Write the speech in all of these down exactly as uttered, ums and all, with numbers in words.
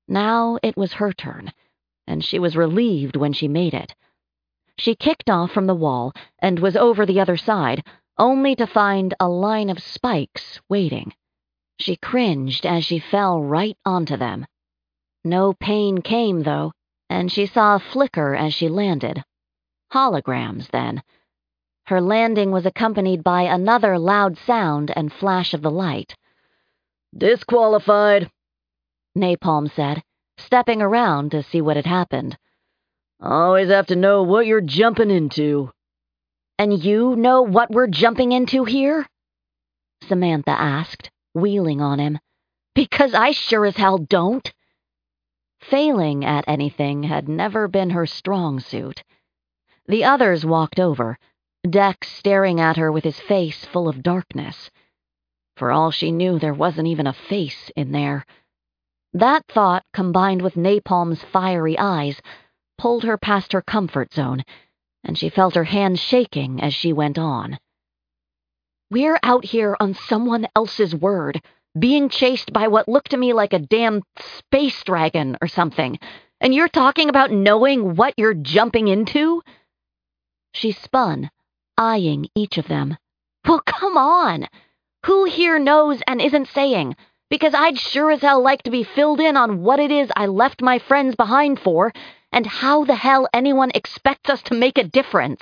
Now it was her turn, and she was relieved when she made it. She kicked off from the wall and was over the other side, only to find a line of spikes waiting. She cringed as she fell right onto them. No pain came, though, and she saw a flicker as she landed. Holograms, then. Her landing was accompanied by another loud sound and flash of the light. "Disqualified," Napalm said, stepping around to see what had happened. "Always have to know what you're jumping into." "And you know what we're jumping into here?" Samantha asked, wheeling on him. "Because I sure as hell don't." Failing at anything had never been her strong suit. The others walked over, Dex staring at her with his face full of darkness. For all she knew, there wasn't even a face in there. That thought, combined with Napalm's fiery eyes, pulled her past her comfort zone, and she felt her hands shaking as she went on. "We're out here on someone else's word, being chased by what looked to me like a damn space dragon or something, and you're talking about knowing what you're jumping into?" She spun, eyeing each of them. "Well, come on! Who here knows and isn't saying? Because I'd sure as hell like to be filled in on what it is I left my friends behind for, and how the hell anyone expects us to make a difference."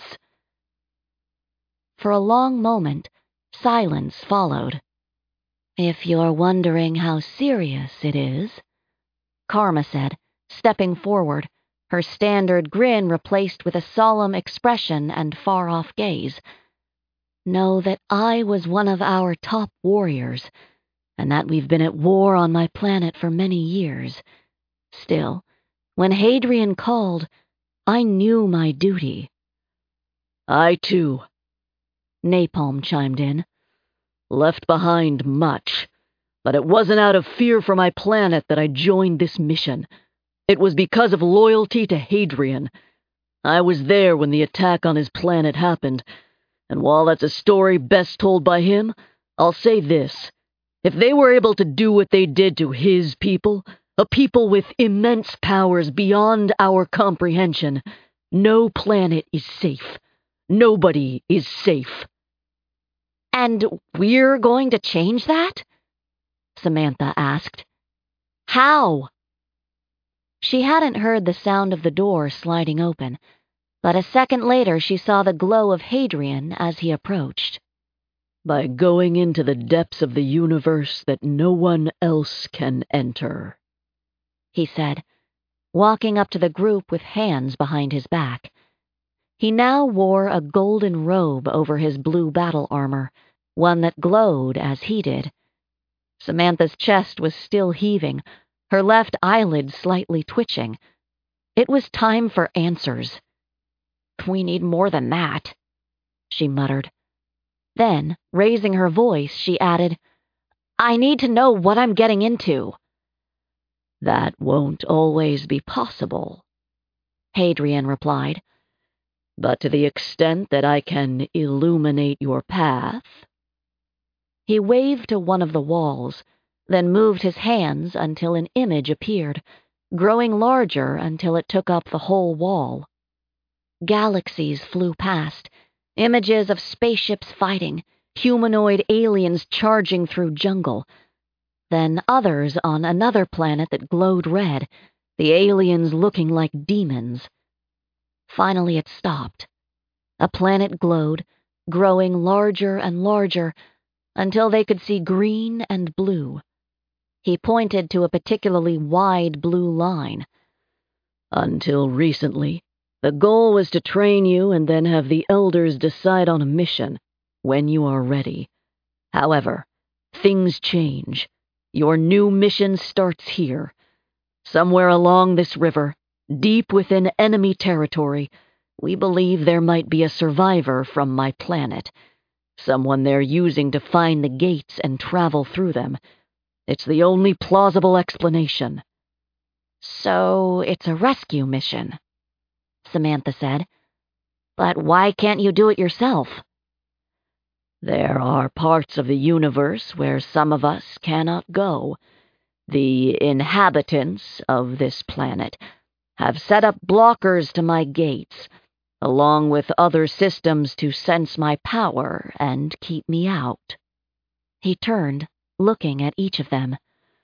For a long moment, silence followed. "If you're wondering how serious it is," Karma said, stepping forward, her standard grin replaced with a solemn expression and far-off gaze, "know that I was one of our top warriors, and that we've been at war on my planet for many years. Still, when Hadrian called, I knew my duty." "I, too," Napalm chimed in. "Left behind much, but it wasn't out of fear for my planet that I joined this mission. It was because of loyalty to Hadrian. I was there when the attack on his planet happened, and while that's a story best told by him, I'll say this. If they were able to do what they did to his people, a people with immense powers beyond our comprehension, no planet is safe. Nobody is safe." "And we're going to change that?" Samantha asked. "How?" She hadn't heard the sound of the door sliding open, but a second later she saw the glow of Hadrian as he approached. "By going into the depths of the universe that no one else can enter," he said, walking up to the group with hands behind his back. He now wore a golden robe over his blue battle armor, one that glowed as he did. Samantha's chest was still heaving, her left eyelid slightly twitching. It was time for answers. "We need more than that," she muttered. Then, raising her voice, she added, "I need to know what I'm getting into." "That won't always be possible," Hadrian replied. "But to the extent that I can illuminate your path—" He waved to one of the walls, then moved his hands until an image appeared, growing larger until it took up the whole wall. Galaxies flew past, images of spaceships fighting, humanoid aliens charging through jungle. Then others on another planet that glowed red, the aliens looking like demons. Finally it stopped. A planet glowed, growing larger and larger, until they could see green and blue. He pointed to a particularly wide blue line. "Until recently, the goal was to train you and then have the elders decide on a mission, when you are ready. However, things change. Your new mission starts here. Somewhere along this river, deep within enemy territory, we believe there might be a survivor from my planet. Someone they're using to find the gates and travel through them. It's the only plausible explanation." "So it's a rescue mission," Samantha said. "But why can't you do it yourself?" "There are parts of the universe where some of us cannot go. The inhabitants of this planet have set up blockers to my gates, along with other systems to sense my power and keep me out." He turned, looking at each of them.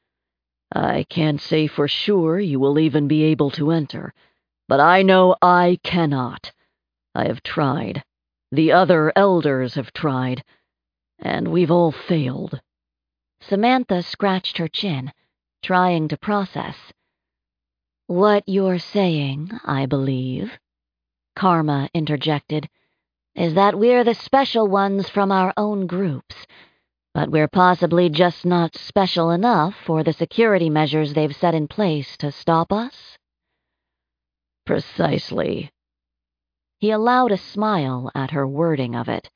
"I can't say for sure you will even be able to enter, but I know I cannot. I have tried. The other elders have tried, and we've all failed." Samantha scratched her chin, trying to process. "What you're saying, I believe," Karma interjected, "is that we're the special ones from our own groups, but we're possibly just not special enough for the security measures they've set in place to stop us?" "Precisely." He allowed a smile at her wording of it.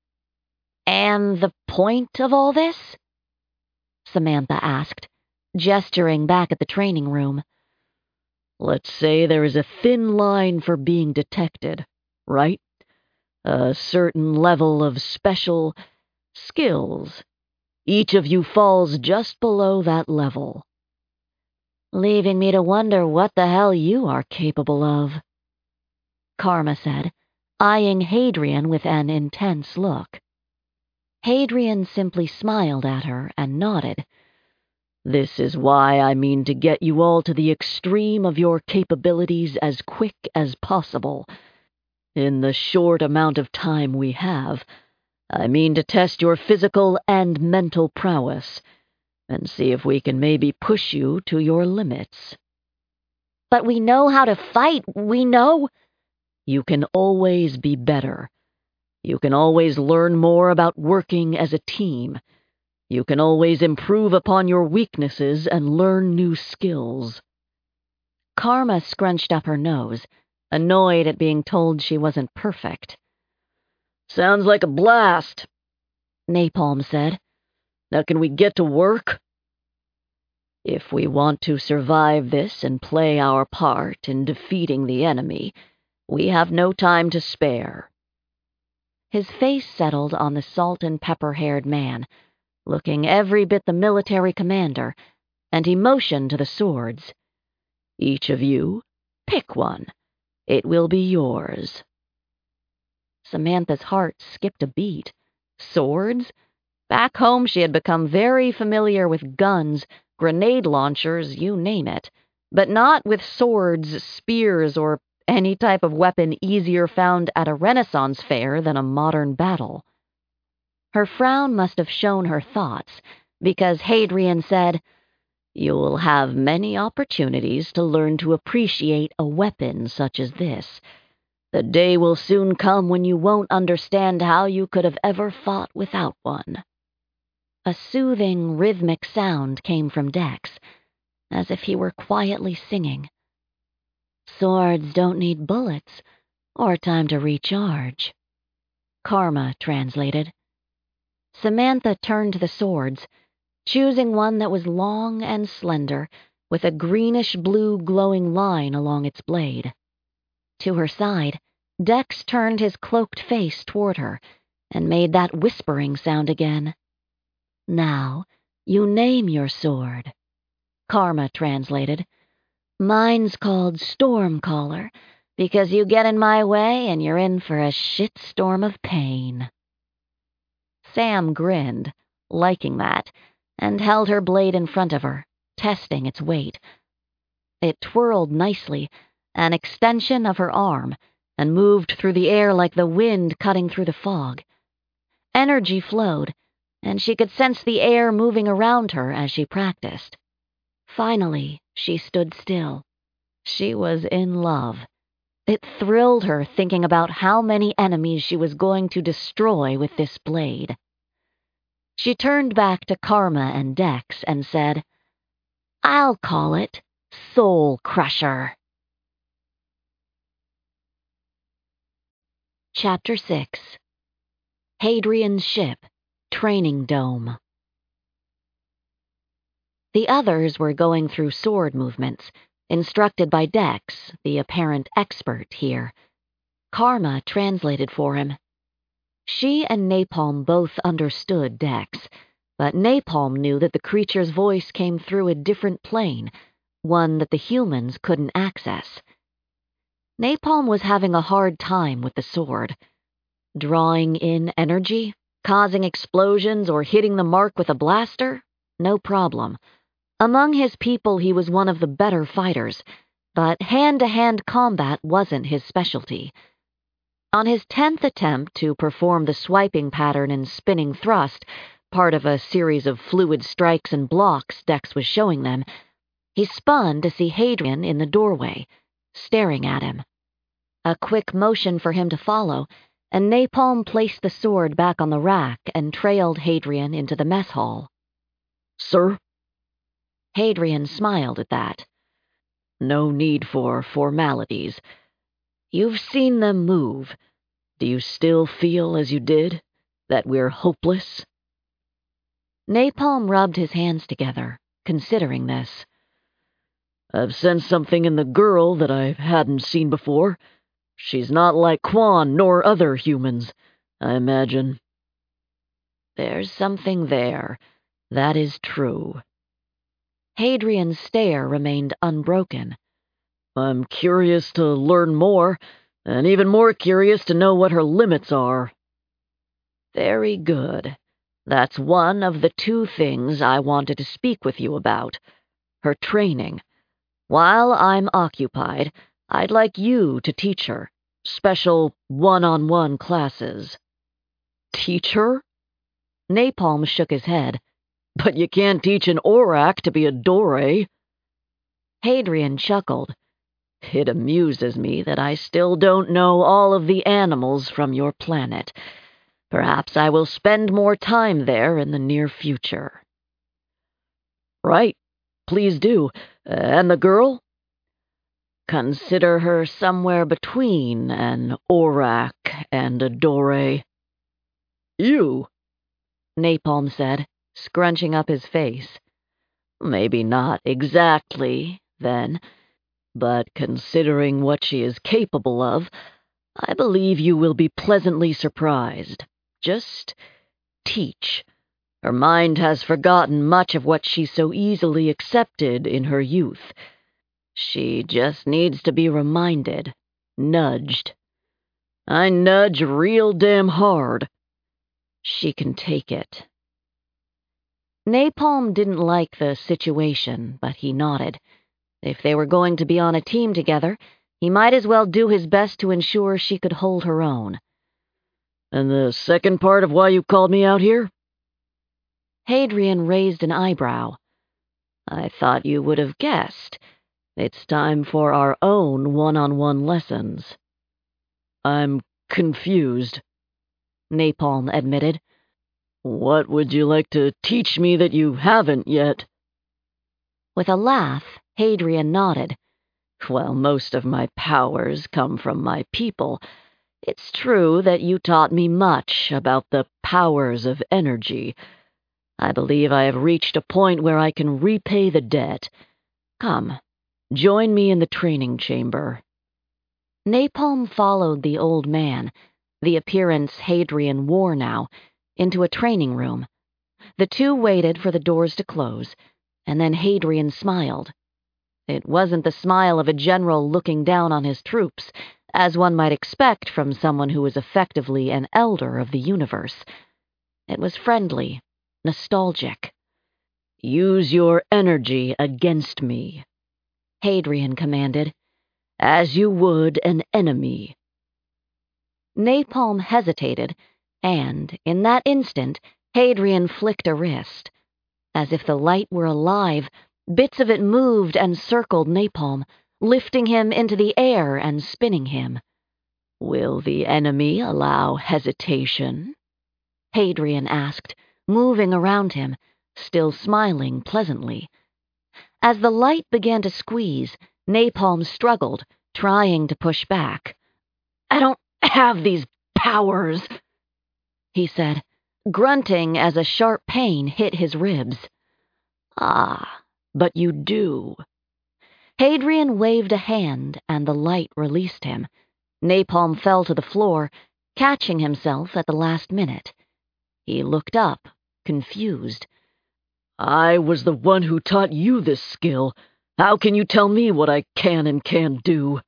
"And the point of all this?" Samantha asked, gesturing back at the training room. "Let's say there is a thin line for being detected, right? A certain level of special skills. Each of you falls just below that level." "Leaving me to wonder what the hell you are capable of," Karma said, eyeing Hadrian with an intense look. Hadrian simply smiled at her and nodded. "This is why I mean to get you all to the extreme of your capabilities as quick as possible. In the short amount of time we have, I mean to test your physical and mental prowess, and see if we can maybe push you to your limits." "But we know how to fight, we know—" "You can always be better. You can always learn more about working as a team. You can always improve upon your weaknesses and learn new skills." Karma scrunched up her nose, annoyed at being told she wasn't perfect. "Sounds like a blast," Napalm said. "Now can we get to work?" "If we want to survive this and play our part in defeating the enemy, we have no time to spare." His face settled on the salt-and-pepper-haired man, looking every bit the military commander, and he motioned to the swords. "Each of you, pick one. It will be yours." Samantha's heart skipped a beat. Swords? Back home she had become very familiar with guns, grenade launchers, you name it, but not with swords, spears, or any type of weapon easier found at a Renaissance fair than a modern battle. Her frown must have shown her thoughts, because Hadrian said, "You'll have many opportunities to learn to appreciate a weapon such as this. The day will soon come when you won't understand how you could have ever fought without one." A soothing, rhythmic sound came from Dex, as if he were quietly singing. "Swords don't need bullets, or time to recharge," Karma translated. Samantha turned to the swords, choosing one that was long and slender, with a greenish-blue glowing line along its blade. To her side, Dex turned his cloaked face toward her and made that whispering sound again. "Now, you name your sword," Karma translated. "Mine's called Stormcaller, because you get in my way and you're in for a shitstorm of pain." Sam grinned, liking that, and held her blade in front of her, testing its weight. It twirled nicely, an extension of her arm, and moved through the air like the wind cutting through the fog. Energy flowed, and she could sense the air moving around her as she practiced. Finally, she stood still. She was in love. It thrilled her thinking about how many enemies she was going to destroy with this blade. She turned back to Karma and Dex and said, "I'll call it Soul Crusher." Chapter six. Hadrian's Ship, Training Dome. The others were going through sword movements, instructed by Dex, the apparent expert here. Karma translated for him. She and Napalm both understood Dex, but Napalm knew that the creature's voice came through a different plane, one that the humans couldn't access. Napalm was having a hard time with the sword. Drawing in energy, causing explosions, or hitting the mark with a blaster? No problem. Among his people, he was one of the better fighters, but hand-to-hand combat wasn't his specialty. On his tenth attempt to perform the swiping pattern and spinning thrust, part of a series of fluid strikes and blocks Dex was showing them, he spun to see Hadrian in the doorway, staring at him. A quick motion for him to follow, and Napalm placed the sword back on the rack and trailed Hadrian into the mess hall. "Sir?" Hadrian smiled at that. "No need for formalities. You've seen them move. Do you still feel as you did, that we're hopeless?" Napalm rubbed his hands together, considering this. "I've sensed something in the girl that I hadn't seen before. She's not like Quan nor other humans, I imagine." "There's something there. That is true." Hadrian's stare remained unbroken. "I'm curious to learn more, and even more curious to know what her limits are." "Very good. That's one of the two things I wanted to speak with you about. Her training. While I'm occupied, I'd like you to teach her. Special one-on-one classes." "Teach her?" Napalm shook his head. "But you can't teach an Aurak to be a Dore." Hadrian chuckled. "It amuses me that I still don't know all of the animals from your planet. Perhaps I will spend more time there in the near future." "Right. Please do. And the girl?" "Consider her somewhere between an Aurak and a Dore." "You?" Napalm said, scrunching up his face. "Maybe not exactly, then, but considering what she is capable of, I believe you will be pleasantly surprised. Just teach. Her mind has forgotten much of what she so easily accepted in her youth. She just needs to be reminded, nudged. I nudge real damn hard. She can take it." Napalm didn't like the situation, but he nodded. If they were going to be on a team together, he might as well do his best to ensure she could hold her own. "And the second part of why you called me out here?" Hadrian raised an eyebrow. "I thought you would have guessed. It's time for our own one-on-one lessons." "I'm confused," Napalm admitted. "What would you like to teach me that you haven't yet?" With a laugh, Hadrian nodded. "Well, most of my powers come from my people. It's true that you taught me much about the powers of energy. I believe I have reached a point where I can repay the debt. Come, join me in the training chamber." Napalm followed the old man, the appearance Hadrian wore now, into a training room. The two waited for the doors to close, and then Hadrian smiled. It wasn't the smile of a general looking down on his troops, as one might expect from someone who was effectively an elder of the universe. It was friendly, nostalgic. "Use your energy against me," Hadrian commanded. "As you would an enemy." Napalm hesitated, and, in that instant, Hadrian flicked a wrist. As if the light were alive, bits of it moved and circled Napalm, lifting him into the air and spinning him. "Will the enemy allow hesitation?" Hadrian asked, moving around him, still smiling pleasantly. As the light began to squeeze, Napalm struggled, trying to push back. "I don't have these powers," he said, grunting as a sharp pain hit his ribs. "Ah, but you do." Hadrian waved a hand, and the light released him. Napalm fell to the floor, catching himself at the last minute. He looked up, confused. I was the one who taught you this skill. How can you tell me what I can and can't do?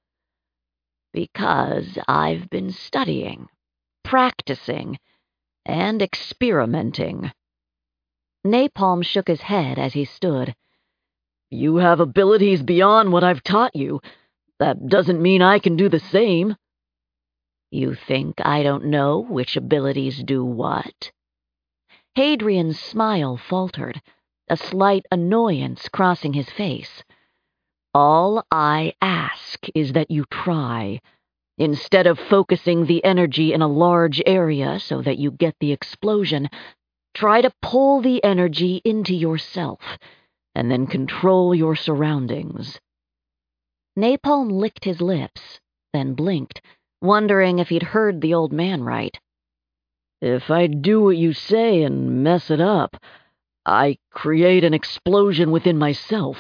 Because I've been studying, practicing, and experimenting. Napalm shook his head as he stood. You have abilities beyond what I've taught you. That doesn't mean I can do the same. You think I don't know which abilities do what? Hadrian's smile faltered, a slight annoyance crossing his face. All I ask is that you try. Instead of focusing the energy in a large area so that you get the explosion, try to pull the energy into yourself, and then control your surroundings. Napalm licked his lips, then blinked, wondering if he'd heard the old man right. If I do what you say and mess it up, I create an explosion within myself.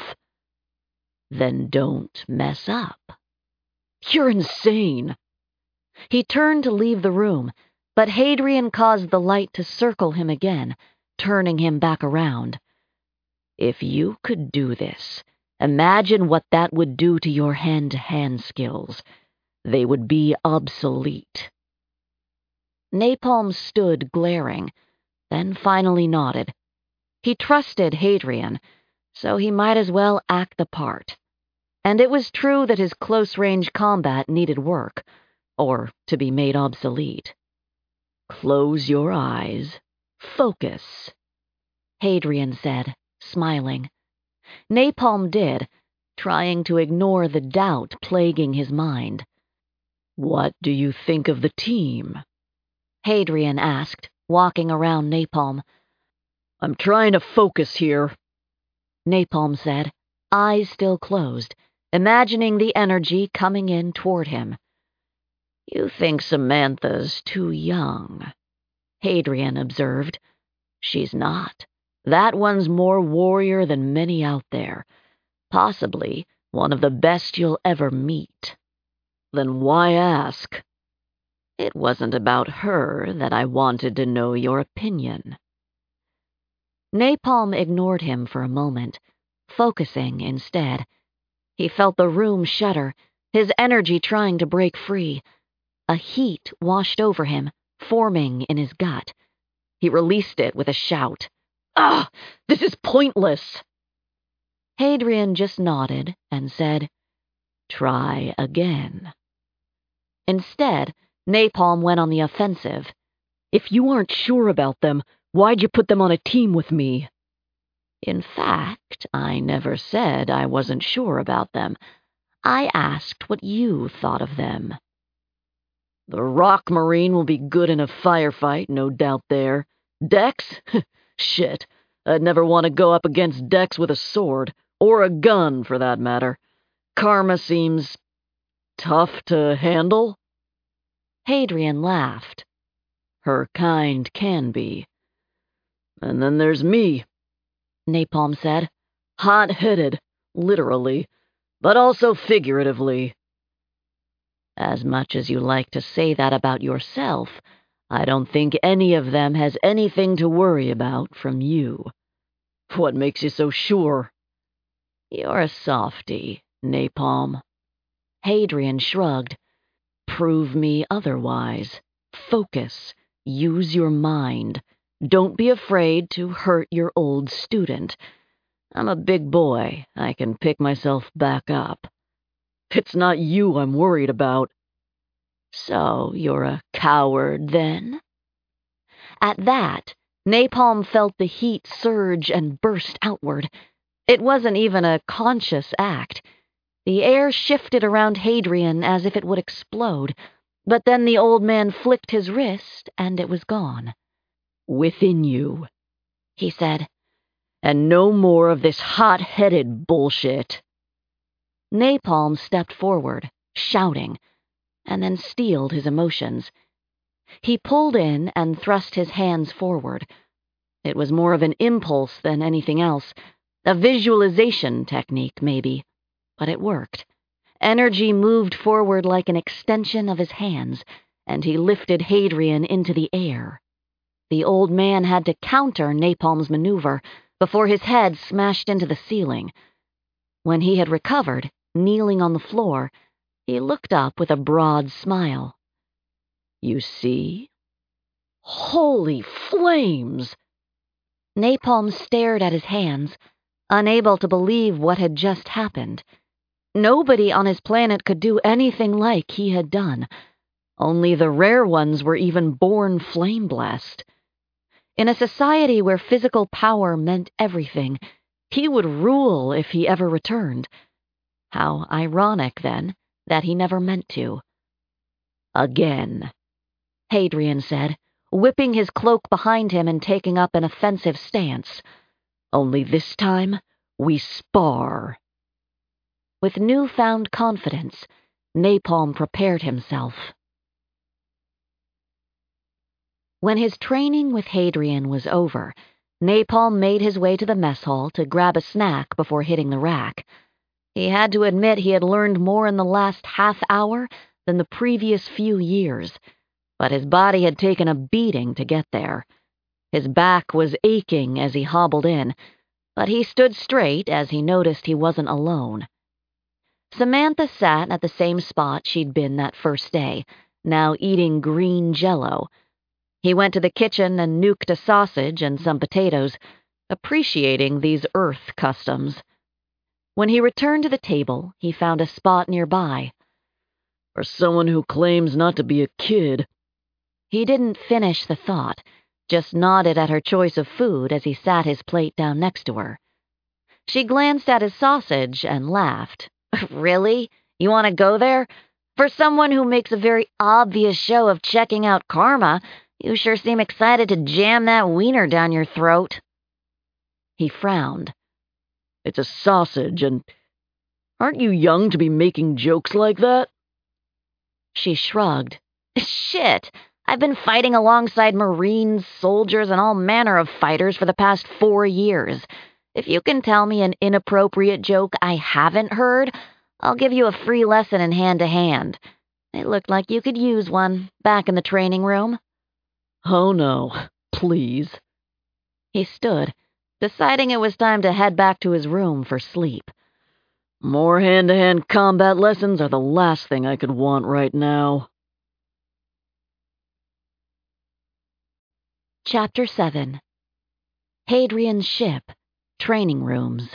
Then don't mess up. You're insane. He turned to leave the room, but Hadrian caused the light to circle him again, turning him back around. If you could do this, imagine what that would do to your hand-to-hand skills. They would be obsolete. Napalm stood glaring, then finally nodded. He trusted Hadrian, so he might as well act the part. And it was true that his close-range combat needed work, or to be made obsolete. Close your eyes. Focus, Hadrian said, smiling. Napalm did, trying to ignore the doubt plaguing his mind. What do you think of the team? Hadrian asked, walking around Napalm. I'm trying to focus here, Napalm said, eyes still closed, imagining the energy coming in toward him. You think Samantha's too young, Hadrian observed. She's not. That one's more warrior than many out there. Possibly one of the best you'll ever meet. Then why ask? It wasn't about her that I wanted to know your opinion. Napalm ignored him for a moment, focusing instead. He felt the room shudder, his energy trying to break free. A heat washed over him, forming in his gut. He released it with a shout. Ah! This is pointless! Hadrian just nodded and said, Try again. Instead, Napalm went on the offensive. If you aren't sure about them, why'd you put them on a team with me? In fact, I never said I wasn't sure about them. I asked what you thought of them. The Rock Marine will be good in a firefight, no doubt there. Dex? Shit. I'd never want to go up against Dex with a sword, or a gun, for that matter. Karma seems tough to handle. Hadrian laughed. Her kind can be. And then there's me, Napalm said. Hot-headed, literally, but also figuratively. As much as you like to say that about yourself, I don't think any of them has anything to worry about from you. What makes you so sure? You're a softy, Napalm. Hadrian shrugged. Prove me otherwise. Focus. Use your mind. Don't be afraid to hurt your old student. I'm a big boy. I can pick myself back up. It's not you I'm worried about. So you're a coward, then? At that, Napalm felt the heat surge and burst outward. It wasn't even a conscious act. The air shifted around Hadrian as if it would explode, but then the old man flicked his wrist and it was gone. Within you, he said. And no more of this hot-headed bullshit. Napalm stepped forward, shouting, and then steeled his emotions. He pulled in and thrust his hands forward. It was more of an impulse than anything else, a visualization technique, maybe, but it worked. Energy moved forward like an extension of his hands, and he lifted Hadrian into the air. The old man had to counter Napalm's maneuver before his head smashed into the ceiling. When he had recovered, kneeling on the floor, he looked up with a broad smile. "You see? Holy flames!" Napalm stared at his hands, unable to believe what had just happened. Nobody on his planet could do anything like he had done. Only the rare ones were even born flame-blessed. In a society where physical power meant everything, he would rule if he ever returned. How ironic, then, that he never meant to. "Again," Hadrian said, whipping his cloak behind him and taking up an offensive stance. "Only this time, we spar." With newfound confidence, Napalm prepared himself. When his training with Hadrian was over, Napalm made his way to the mess hall to grab a snack before hitting the rack. He had to admit he had learned more in the last half hour than the previous few years, but his body had taken a beating to get there. His back was aching as he hobbled in, but he stood straight as he noticed he wasn't alone. Samantha sat at the same spot she'd been that first day, now eating green jello. He went to the kitchen and nuked a sausage and some potatoes, appreciating these Earth customs. When he returned to the table, he found a spot nearby. "For someone who claims not to be a kid." He didn't finish the thought, just nodded at her choice of food as he sat his plate down next to her. She glanced at his sausage and laughed. "Really? You want to go there? For someone who makes a very obvious show of checking out karma, you sure seem excited to jam that wiener down your throat." He frowned. "It's a sausage, and aren't you young to be making jokes like that?" She shrugged. "Shit, I've been fighting alongside Marines, soldiers, and all manner of fighters for the past four years. If you can tell me an inappropriate joke I haven't heard, I'll give you a free lesson in hand-to-hand. It looked like you could use one back in the training room." "Oh no, please." He stood, deciding it was time to head back to his room for sleep. "More hand-to-hand combat lessons are the last thing I could want right now." Chapter seven. Hadrian's Ship, Training Rooms.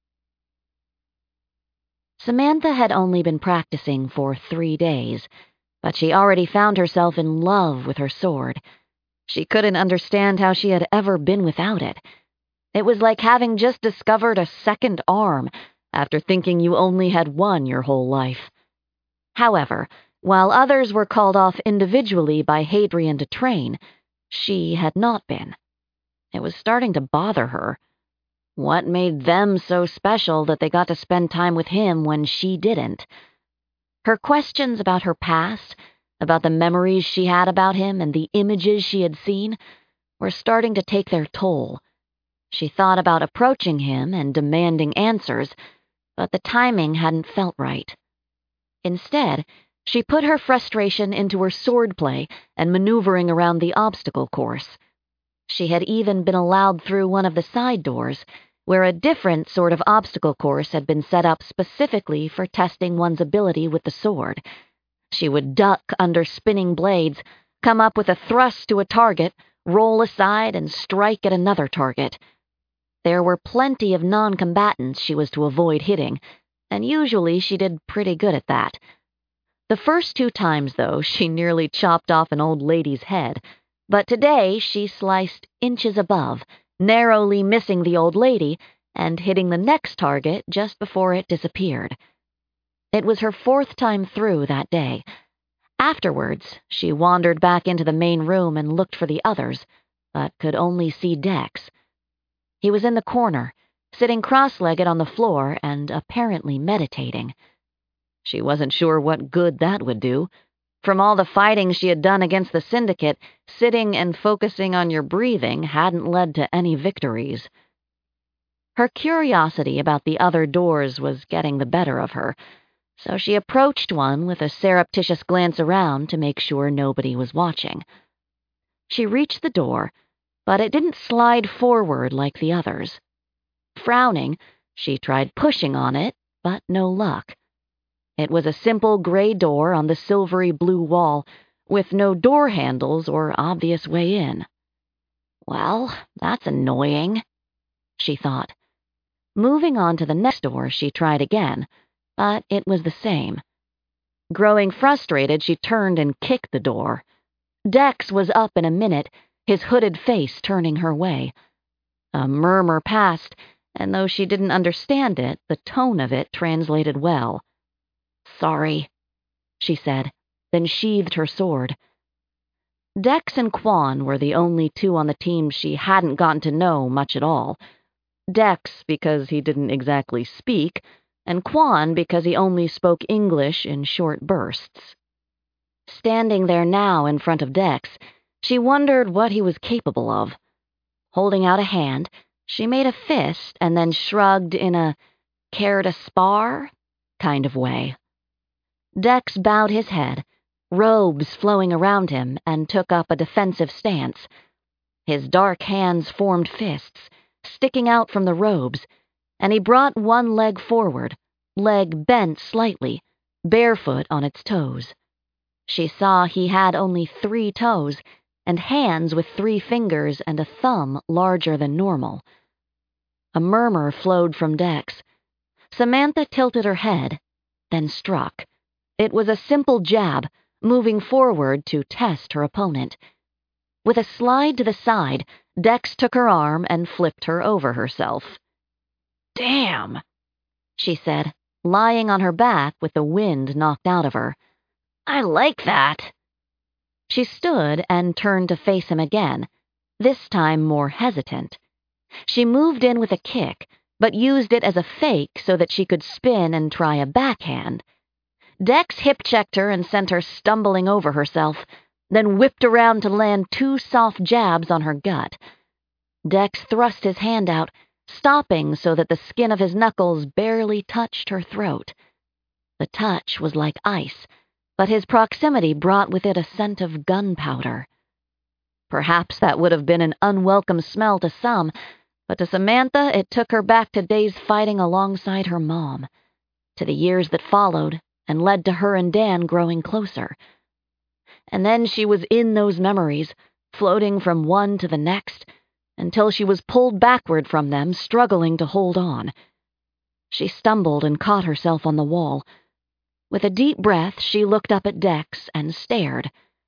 Samantha had only been practicing for three days, but she already found herself in love with her sword. She couldn't understand how she had ever been without it. It was like having just discovered a second arm after thinking you only had one your whole life. However, while others were called off individually by Hadrian to train, she had not been. It was starting to bother her. What made them so special that they got to spend time with him when she didn't? Her questions about her past, about the memories she had about him and the images she had seen, were starting to take their toll. She thought about approaching him and demanding answers, but the timing hadn't felt right. Instead, she put her frustration into her swordplay and maneuvering around the obstacle course. She had even been allowed through one of the side doors, where a different sort of obstacle course had been set up specifically for testing one's ability with the sword. She would duck under spinning blades, come up with a thrust to a target, roll aside, and strike at another target. There were plenty of non-combatants she was to avoid hitting, and usually she did pretty good at that. The first two times, though, she nearly chopped off an old lady's head, but today she sliced inches above, narrowly missing the old lady and hitting the next target just before it disappeared. It was her fourth time through that day. Afterwards, she wandered back into the main room and looked for the others, but could only see Dex. He was in the corner, sitting cross-legged on the floor and apparently meditating. She wasn't sure what good that would do. From all the fighting she had done against the Syndicate, sitting and focusing on your breathing hadn't led to any victories. Her curiosity about the other doors was getting the better of her, so she approached one with a surreptitious glance around to make sure nobody was watching. She reached the door, but it didn't slide forward like the others. Frowning, she tried pushing on it, but no luck. It was a simple gray door on the silvery blue wall, with no door handles or obvious way in. Well, that's annoying, she thought. Moving on to the next door, she tried again, but it was the same. Growing frustrated, she turned and kicked the door. Dex was up in a minute, his hooded face turning her way. A murmur passed, and though she didn't understand it, the tone of it translated well. "Sorry," she said, then sheathed her sword. Dex and Quan were the only two on the team she hadn't gotten to know much at all. Dex because he didn't exactly speak, and Quan because he only spoke English in short bursts. Standing there now in front of Dex, she wondered what he was capable of. Holding out a hand, she made a fist and then shrugged in a care to spar kind of way. Dex bowed his head, robes flowing around him, and took up a defensive stance. His dark hands formed fists, sticking out from the robes, and he brought one leg forward, leg bent slightly, barefoot on its toes. She saw he had only three toes, and hands with three fingers and a thumb larger than normal. A murmur flowed from Dex. Samantha tilted her head, then struck. It was a simple jab, moving forward to test her opponent. With a slide to the side, Dex took her arm and flipped her over herself. "Damn," she said, lying on her back with the wind knocked out of her. "I like that." She stood and turned to face him again, this time more hesitant. She moved in with a kick, but used it as a fake so that she could spin and try a backhand. Dex hip-checked her and sent her stumbling over herself, then whipped around to land two soft jabs on her gut. Dex thrust his hand out, stopping so that the skin of his knuckles barely touched her throat. The touch was like ice, but his proximity brought with it a scent of gunpowder. Perhaps that would have been an unwelcome smell to some, but to Samantha it took her back to days fighting alongside her mom, to the years that followed and led to her and Dan growing closer. And then she was in those memories, floating from one to the next, until she was pulled backward from them, struggling to hold on. She stumbled and caught herself on the wall. With a deep breath, she looked up at Dex and stared.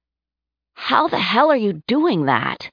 "How the hell are you doing that?"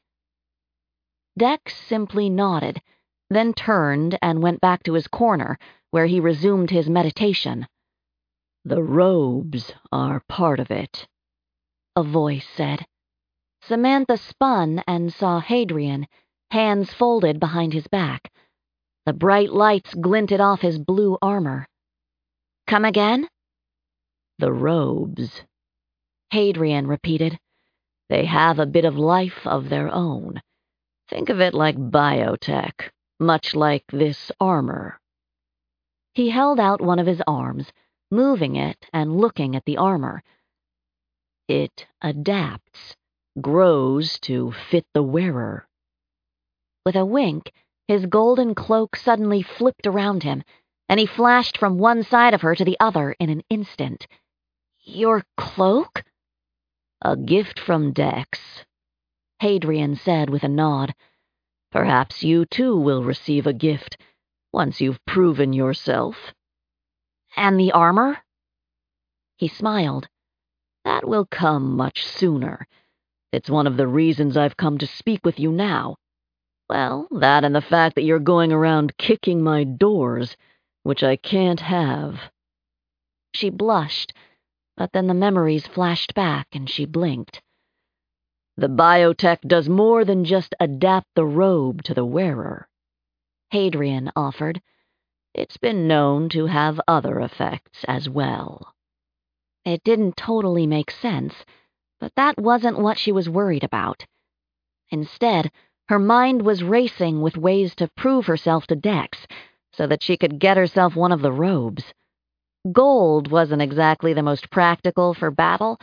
Dex simply nodded, then turned and went back to his corner, where he resumed his meditation. "The robes are part of it," a voice said. Samantha spun and saw Hadrian, hands folded behind his back. The bright lights glinted off his blue armor. "Come again?" "The robes," Hadrian repeated. "They have a bit of life of their own. Think of it like biotech, much like this armor." He held out one of his arms, moving it and looking at the armor. "It adapts, grows to fit the wearer." With a wink, his golden cloak suddenly flipped around him, and he flashed from one side of her to the other in an instant. "Your cloak?" "A gift from Dex," Hadrian said with a nod. "Perhaps you too will receive a gift, once you've proven yourself." "And the armor?" He smiled. "That will come much sooner. It's one of the reasons I've come to speak with you now. Well, that and the fact that you're going around kicking my doors, which I can't have." She blushed, but then the memories flashed back and she blinked. "The biotech does more than just adapt the robe to the wearer," Hadrian offered. "It's been known to have other effects as well." It didn't totally make sense, but that wasn't what she was worried about. Instead, her mind was racing with ways to prove herself to Dex, so that she could get herself one of the robes. Gold wasn't exactly the most practical for battle,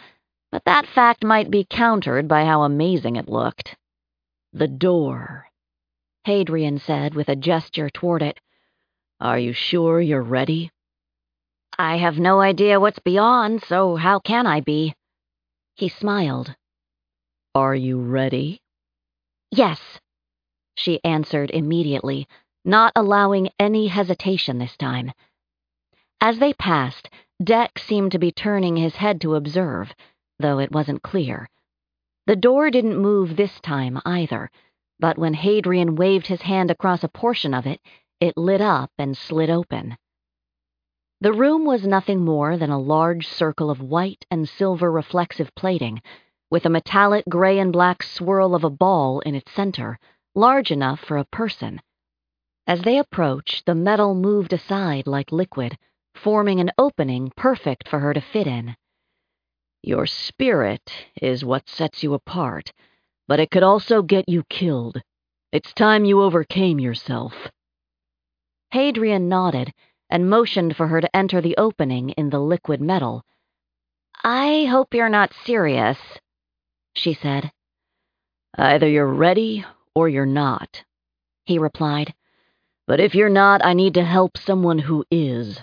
But that fact might be countered by how amazing it looked. "The door," Hadrian said with a gesture toward it. "Are you sure you're ready?" "I have no idea what's beyond, so how can I be?" He smiled. "Are you ready?" "Yes," she answered immediately, not allowing any hesitation this time. As they passed, Deck seemed to be turning his head to observe, though it wasn't clear. The door didn't move this time either, but when Hadrian waved his hand across a portion of it, it lit up and slid open. The room was nothing more than a large circle of white and silver reflexive plating, with a metallic gray and black swirl of a ball in its center, large enough for a person. As they approached, the metal moved aside like liquid, forming an opening perfect for her to fit in. "Your spirit is what sets you apart, but it could also get you killed. It's time you overcame yourself." Hadrian nodded and motioned for her to enter the opening in the liquid metal. "I hope you're not serious," she said. "Either you're ready or you're not," he replied. "But if you're not, I need to help someone who is."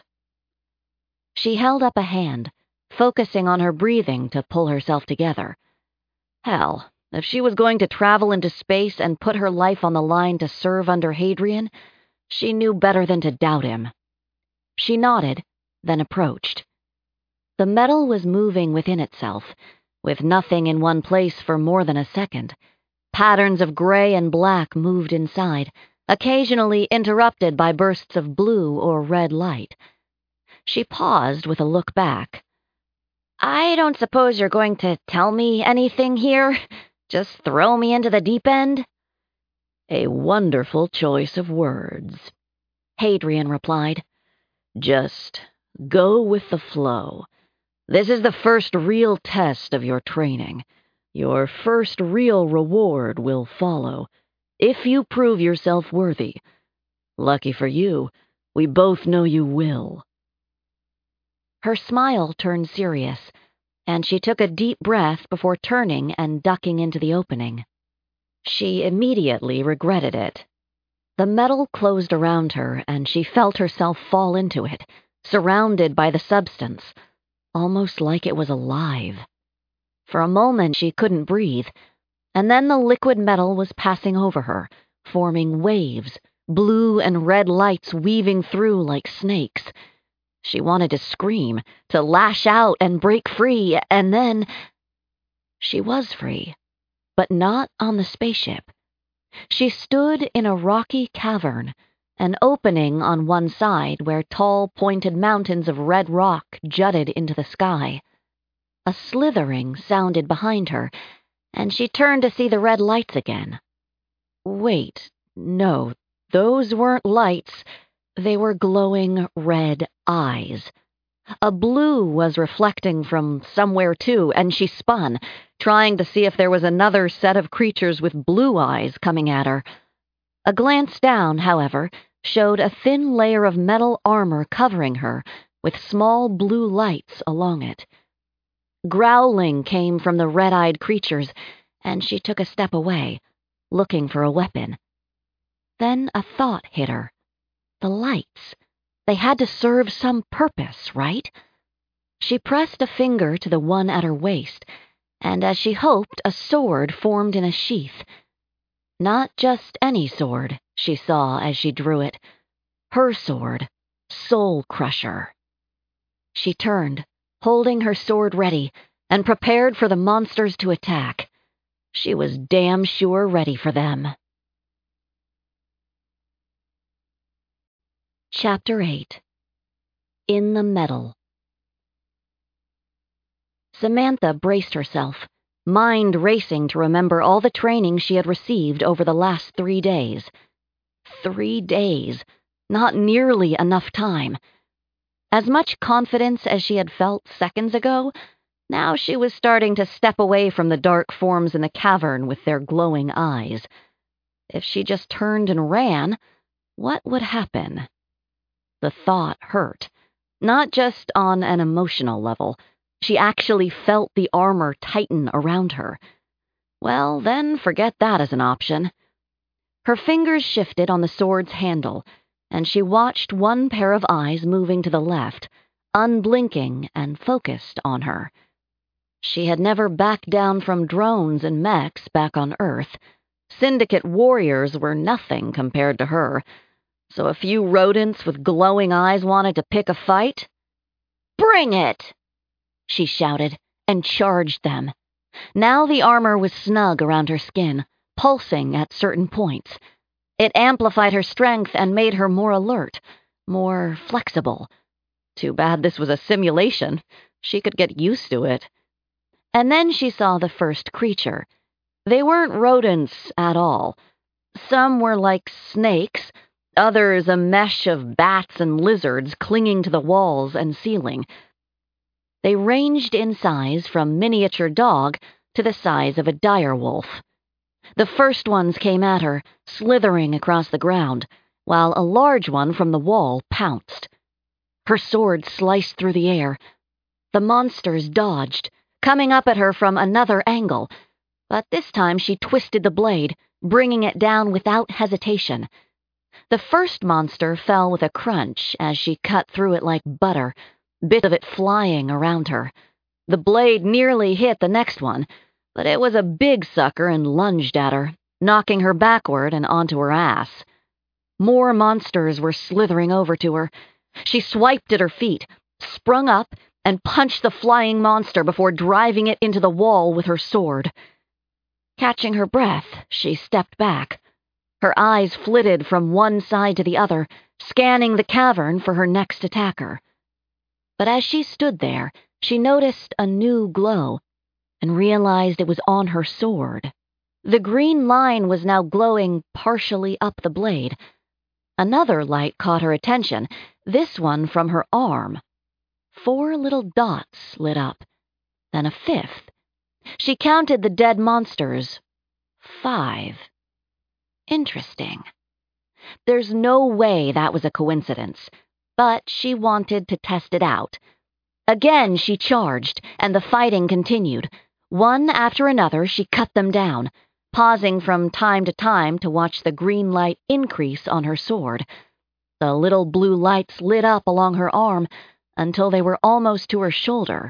She held up a hand, focusing on her breathing to pull herself together. Hell, if she was going to travel into space and put her life on the line to serve under Hadrian, she knew better than to doubt him. She nodded, then approached. The metal was moving within itself, with nothing in one place for more than a second. Patterns of gray and black moved inside, occasionally interrupted by bursts of blue or red light. She paused with a look back. "I don't suppose you're going to tell me anything here? Just throw me into the deep end?" "A wonderful choice of words," Hadrian replied. "Just go with the flow. This is the first real test of your training. Your first real reward will follow, if you prove yourself worthy. Lucky for you, we both know you will." Her smile turned serious, and she took a deep breath before turning and ducking into the opening. She immediately regretted it. The metal closed around her, and she felt herself fall into it, surrounded by the substance, almost like it was alive. For a moment she couldn't breathe, and then the liquid metal was passing over her, forming waves, blue and red lights weaving through like snakes. She wanted to scream, to lash out and break free, and then... She was free, but not on the spaceship. She stood in a rocky cavern, an opening on one side where tall, pointed mountains of red rock jutted into the sky. A slithering sounded behind her, and she turned to see the red lights again. Wait, no, those weren't lights. They were glowing red eyes. A blue was reflecting from somewhere too, and she spun, trying to see if there was another set of creatures with blue eyes coming at her. A glance down, however, showed a thin layer of metal armor covering her, with small blue lights along it. Growling came from the red-eyed creatures, and she took a step away, looking for a weapon. Then a thought hit her. The lights. They had to serve some purpose, right? She pressed a finger to the one at her waist, and as she hoped, a sword formed in a sheath. Not just any sword, she saw as she drew it. Her sword, Soul Crusher. She turned, holding her sword ready, and prepared for the monsters to attack. She was damn sure ready for them. Chapter eight. In the Metal. Samantha braced herself, mind racing to remember all the training she had received over the last three days. Three days. Not nearly enough time. As much confidence as she had felt seconds ago, now she was starting to step away from the dark forms in the cavern with their glowing eyes. If she just turned and ran, what would happen? The thought hurt, not just on an emotional level, She actually felt the armor tighten around her. Well, then forget that as an option. Her fingers shifted on the sword's handle, and she watched one pair of eyes moving to the left, unblinking and focused on her. She had never backed down from drones and mechs back on Earth. Syndicate warriors were nothing compared to her, so a few rodents with glowing eyes wanted to pick a fight? "Bring it!" she shouted, and charged them. Now the armor was snug around her skin, pulsing at certain points. It amplified her strength and made her more alert, more flexible. Too bad this was a simulation. She could get used to it. And then she saw the first creature. They weren't rodents at all. Some were like snakes, others a mesh of bats and lizards clinging to the walls and ceiling. They ranged in size from miniature dog to the size of a dire wolf. The first ones came at her, slithering across the ground, while a large one from the wall pounced. Her sword sliced through the air. The monsters dodged, coming up at her from another angle, but this time she twisted the blade, bringing it down without hesitation. The first monster fell with a crunch as she cut through it like butter, bits of it flying around her. The blade nearly hit the next one, but it was a big sucker and lunged at her, knocking her backward and onto her ass. More monsters were slithering over to her. She swiped at her feet, sprung up, and punched the flying monster before driving it into the wall with her sword. Catching her breath, she stepped back. Her eyes flitted from one side to the other, scanning the cavern for her next attacker. But as she stood there, she noticed a new glow and realized it was on her sword. The green line was now glowing partially up the blade. Another light caught her attention, this one from her arm. Four little dots lit up, then a fifth. She counted the dead monsters. Five. Interesting. There's no way that was a coincidence, but she wanted to test it out. Again she charged, and the fighting continued. One after another, she cut them down, pausing from time to time to watch the green light increase on her sword. The little blue lights lit up along her arm until they were almost to her shoulder.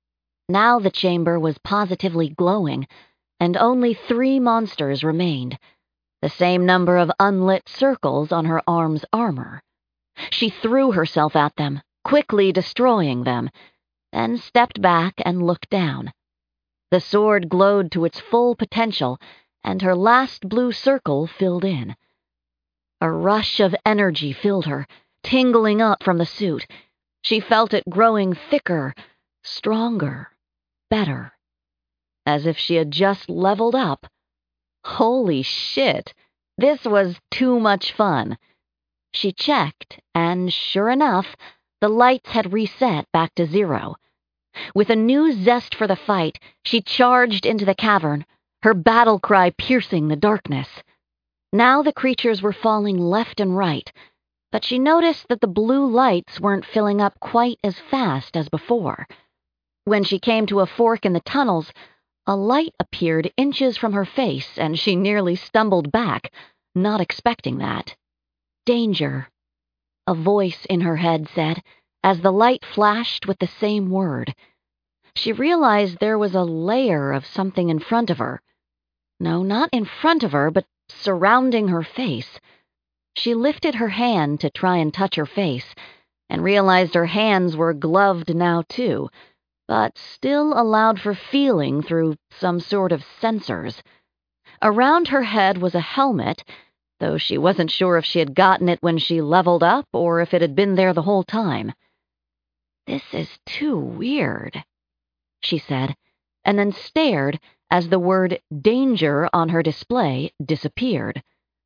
Now the chamber was positively glowing, and only three monsters remained, the same number of unlit circles on her arm's armor. She threw herself at them, quickly destroying them, then stepped back and looked down. The sword glowed to its full potential, and her last blue circle filled in. A rush of energy filled her, tingling up from the suit. She felt it growing thicker, stronger, better. As if she had just leveled up. Holy shit, this was too much fun. She checked, and sure enough, the lights had reset back to zero. With a new zest for the fight, she charged into the cavern, her battle cry piercing the darkness. Now the creatures were falling left and right, but she noticed that the blue lights weren't filling up quite as fast as before. When she came to a fork in the tunnels, a light appeared inches from her face, and she nearly stumbled back, not expecting that. "Danger," a voice in her head said, as the light flashed with the same word. She realized there was a layer of something in front of her. No, not in front of her, but surrounding her face. She lifted her hand to try and touch her face, and realized her hands were gloved now too, but still allowed for feeling through some sort of sensors. Around her head was a helmet, though she wasn't sure if she had gotten it when she leveled up or if it had been there the whole time. "This is too weird," she said, and then stared as the word danger on her display disappeared.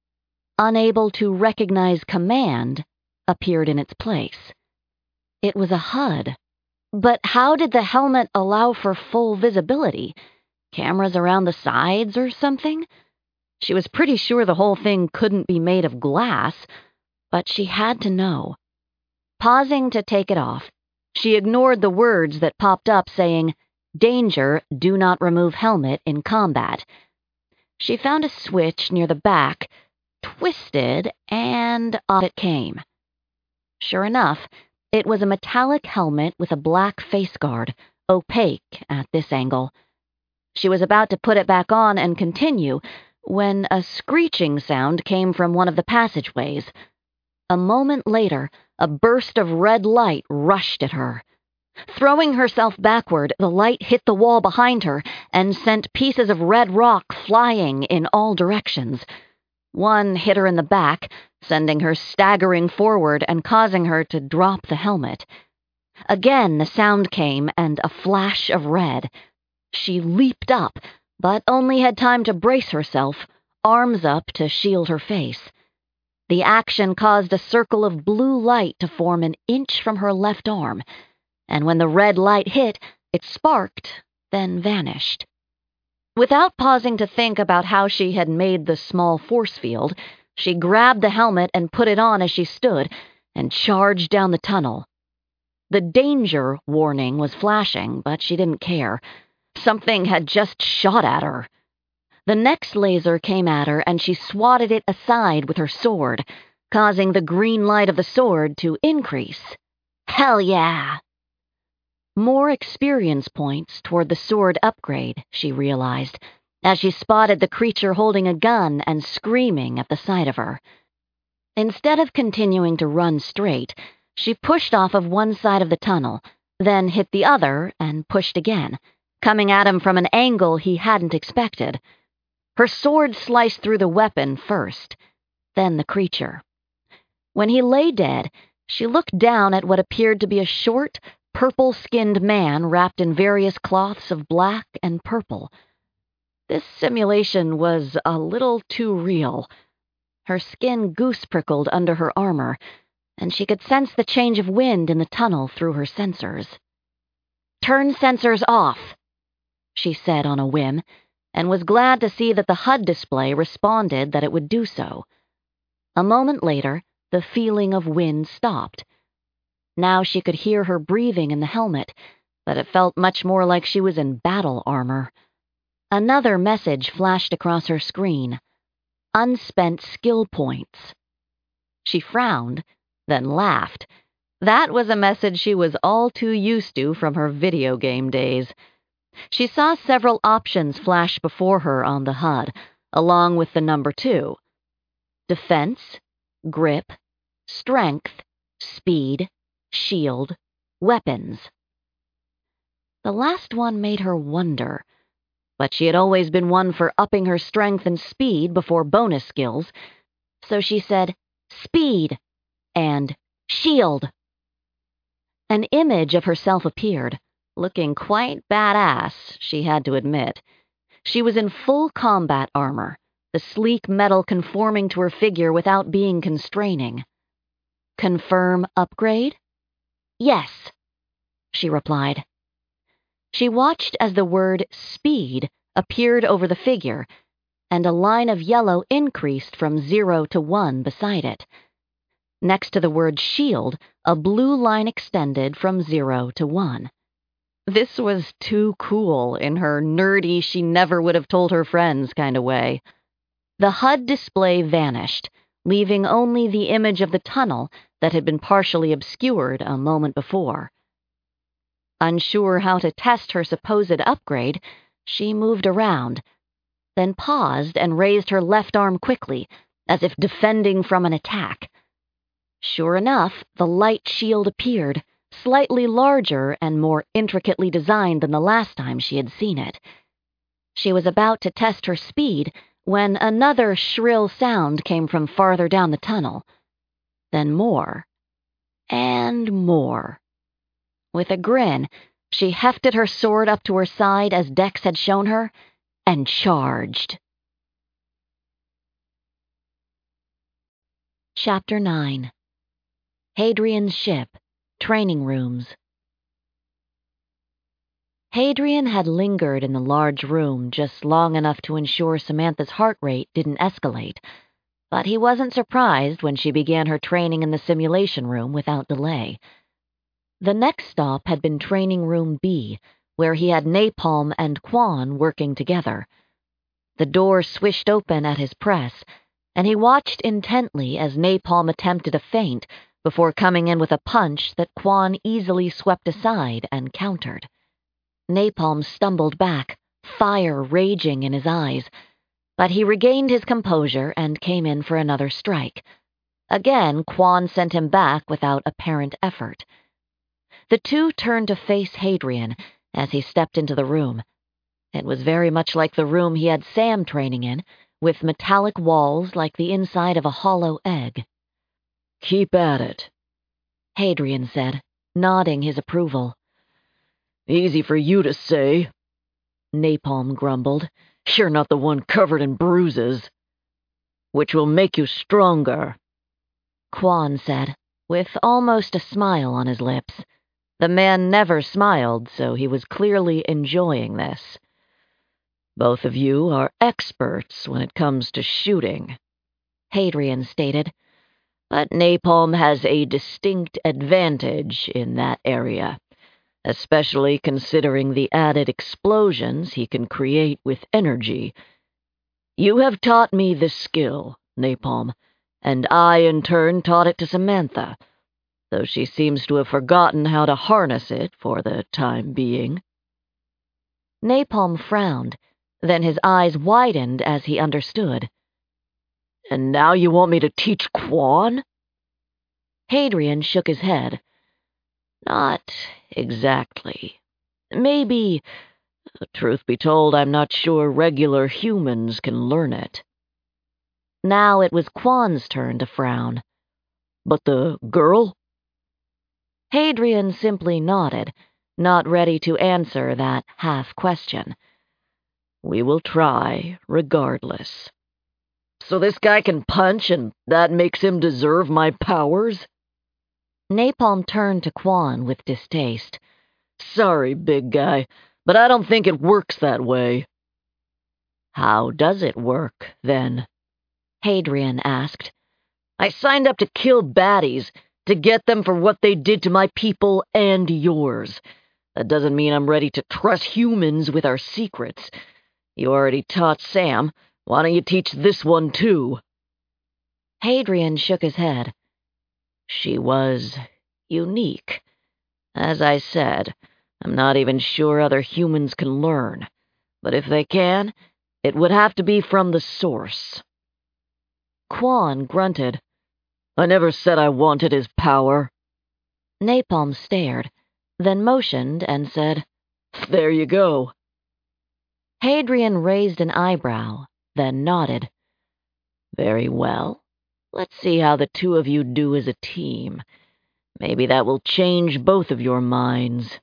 Unable to recognize command appeared in its place. It was a H U D. But how did the helmet allow for full visibility? Cameras around the sides or something? She was pretty sure the whole thing couldn't be made of glass, but she had to know. Pausing to take it off, She ignored the words that popped up saying, "Danger, do not remove helmet in combat." She found a switch near the back, twisted, and off it came. Sure enough, it was a metallic helmet with a black face guard, opaque at this angle. She was about to put it back on and continue when a screeching sound came from one of the passageways. A moment later, a burst of red light rushed at her. Throwing herself backward, the light hit the wall behind her and sent pieces of red rock flying in all directions. One hit her in the back, sending her staggering forward and causing her to drop the helmet. Again the sound came and a flash of red. She leaped up, but only had time to brace herself, arms up to shield her face. The action caused a circle of blue light to form an inch from her left arm, and when the red light hit, it sparked, then vanished. Without pausing to think about how she had made the small force field, she grabbed the helmet and put it on as she stood, and charged down the tunnel. The danger warning was flashing, but she didn't care. Something had just shot at her. The next laser came at her, and she swatted it aside with her sword, causing the green light of the sword to increase. Hell yeah! More experience points toward the sword upgrade, she realized, as she spotted the creature holding a gun and screaming at the sight of her. Instead of continuing to run straight, she pushed off of one side of the tunnel, then hit the other and pushed again, coming at him from an angle he hadn't expected. Her sword sliced through the weapon first, then the creature. When he lay dead, she looked down at what appeared to be a short, purple-skinned man wrapped in various cloths of black and purple. This simulation was a little too real. Her skin goose-prickled under her armor, and she could sense the change of wind in the tunnel through her sensors. "Turn sensors off," she said on a whim, and was glad to see that the H U D display responded that it would do so. A moment later, the feeling of wind stopped. Now she could hear her breathing in the helmet, but it felt much more like she was in battle armor. Another message flashed across her screen. Unspent skill points. She frowned, then laughed. That was a message she was all too used to from her video game days. She saw several options flash before her on the H U D, along with the number two. Defense, grip, strength, speed, shield, weapons. The last one made her wonder, but she had always been one for upping her strength and speed before bonus skills, so she said, "Speed," and "Shield." An image of herself appeared, looking quite badass, she had to admit. She was in full combat armor, the sleek metal conforming to her figure without being constraining. "Confirm upgrade?" "Yes," she replied. She watched as the word "speed" appeared over the figure, and a line of yellow increased from zero to one beside it. Next to the word "shield," a blue line extended from zero to one. This was too cool in her nerdy, she never would have told her friends kind of way. The H U D display vanished, leaving only the image of the tunnel that had been partially obscured a moment before. Unsure how to test her supposed upgrade, she moved around, then paused and raised her left arm quickly, as if defending from an attack. Sure enough, the light shield appeared, slightly larger and more intricately designed than the last time she had seen it. She was about to test her speed when another shrill sound came from farther down the tunnel. Then more. And more. With a grin, she hefted her sword up to her side as Dex had shown her, and charged. Chapter nine. Hadrian's Ship, Training Rooms. Hadrian had lingered in the large room just long enough to ensure Samantha's heart rate didn't escalate, but he wasn't surprised when she began her training in the simulation room without delay. The next stop had been Training Room B, where he had Napalm and Quan working together. The door swished open at his press, and he watched intently as Napalm attempted a feint before coming in with a punch that Quan easily swept aside and countered. Napalm stumbled back, fire raging in his eyes, but he regained his composure and came in for another strike. Again, Quan sent him back without apparent effort. The two turned to face Hadrian as he stepped into the room. It was very much like the room he had Sam training in, with metallic walls like the inside of a hollow egg. "Keep at it," Hadrian said, nodding his approval. "Easy for you to say," Napalm grumbled. "You're not the one covered in bruises." "Which will make you stronger," Quan said, with almost a smile on his lips. The man never smiled, so he was clearly enjoying this. "Both of you are experts when it comes to shooting," Hadrian stated. "But Napalm has a distinct advantage in that area, especially considering the added explosions he can create with energy. You have taught me this skill, Napalm, and I in turn taught it to Samantha, though she seems to have forgotten how to harness it for the time being." Napalm frowned, then his eyes widened as he understood. "And now you want me to teach Quan?" Hadrian shook his head. "Not exactly. Maybe, truth be told, I'm not sure regular humans can learn it." Now it was Quan's turn to frown. "But the girl?" Hadrian simply nodded, not ready to answer that half-question. "We will try, regardless. So this guy can punch, and that makes him deserve my powers?" Napalm turned to Quan with distaste. "Sorry, big guy, but I don't think it works that way." "How does it work, then?" Hadrian asked. "I signed up to kill baddies, to get them for what they did to my people and yours. That doesn't mean I'm ready to trust humans with our secrets. You already taught Sam. Why don't you teach this one, too?" Hadrian shook his head. "She was unique. As I said, I'm not even sure other humans can learn. But if they can, it would have to be from the source." Quan grunted. "I never said I wanted his power." Napalm stared, then motioned and said, "There you go." Hadrian raised an eyebrow, then nodded. "Very well. Let's see how the two of you do as a team. Maybe that will change both of your minds."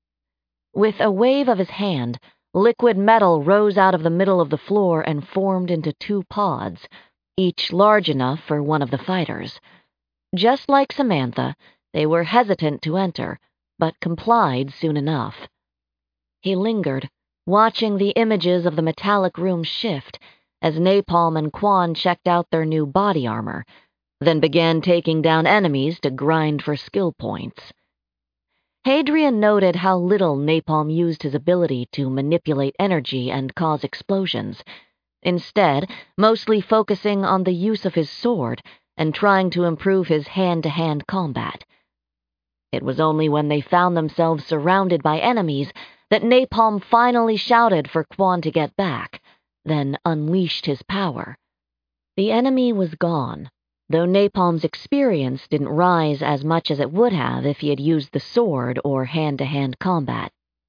With a wave of his hand, liquid metal rose out of the middle of the floor and formed into two pods, each large enough for one of the fighters. Just like Samantha, they were hesitant to enter, but complied soon enough. He lingered, watching the images of the metallic room shift as Napalm and Quan checked out their new body armor, then began taking down enemies to grind for skill points. Hadrian noted how little Napalm used his ability to manipulate energy and cause explosions, instead mostly focusing on the use of his sword and trying to improve his hand-to-hand combat. It was only when they found themselves surrounded by enemies that Napalm finally shouted for Quan to get back, then unleashed his power. The enemy was gone, though Napalm's experience didn't rise as much as it would have if he had used the sword or hand-to-hand combat.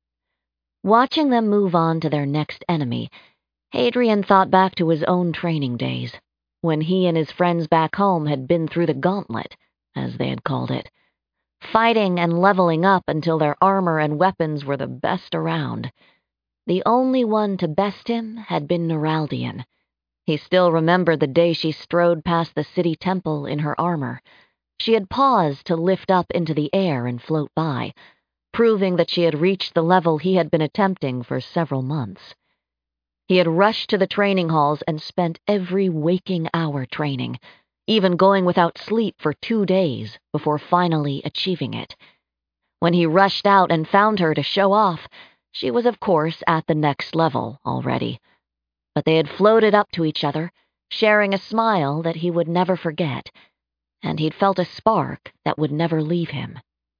Watching them move on to their next enemy, Hadrian thought back to his own training days, when he and his friends back home had been through the gauntlet, as they had called it, fighting and leveling up until their armor and weapons were the best around. The only one to best him had been Neraldian. He still remembered the day she strode past the city temple in her armor. She had paused to lift up into the air and float by, proving that she had reached the level he had been attempting for several months. He had rushed to the training halls and spent every waking hour training, even going without sleep for two days before finally achieving it. When he rushed out and found her to show off, she was of course at the next level already. But they had floated up to each other, sharing a smile that he would never forget, and he'd felt a spark that would never leave him.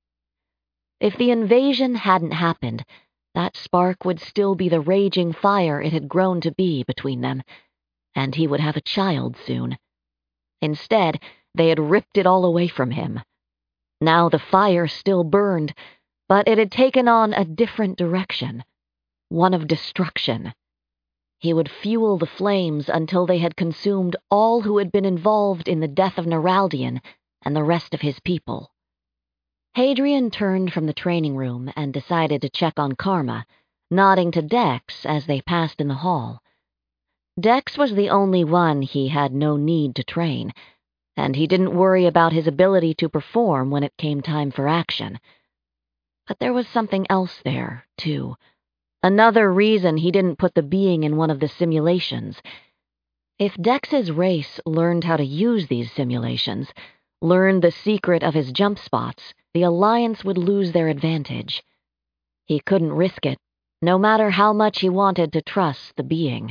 If the invasion hadn't happened, that spark would still be the raging fire it had grown to be between them, and he would have a child soon. Instead, they had ripped it all away from him. Now the fire still burned, but it had taken on a different direction, one of destruction. He would fuel the flames until they had consumed all who had been involved in the death of Neraldian and the rest of his people. Hadrian turned from the training room and decided to check on Karma, nodding to Dex as they passed in the hall. Dex was the only one he had no need to train, and he didn't worry about his ability to perform when it came time for action. But there was something else there, too. Another reason he didn't put the being in one of the simulations. If Dex's race learned how to use these simulations, learned the secret of his jump spots, the Alliance would lose their advantage. He couldn't risk it, no matter how much he wanted to trust the being.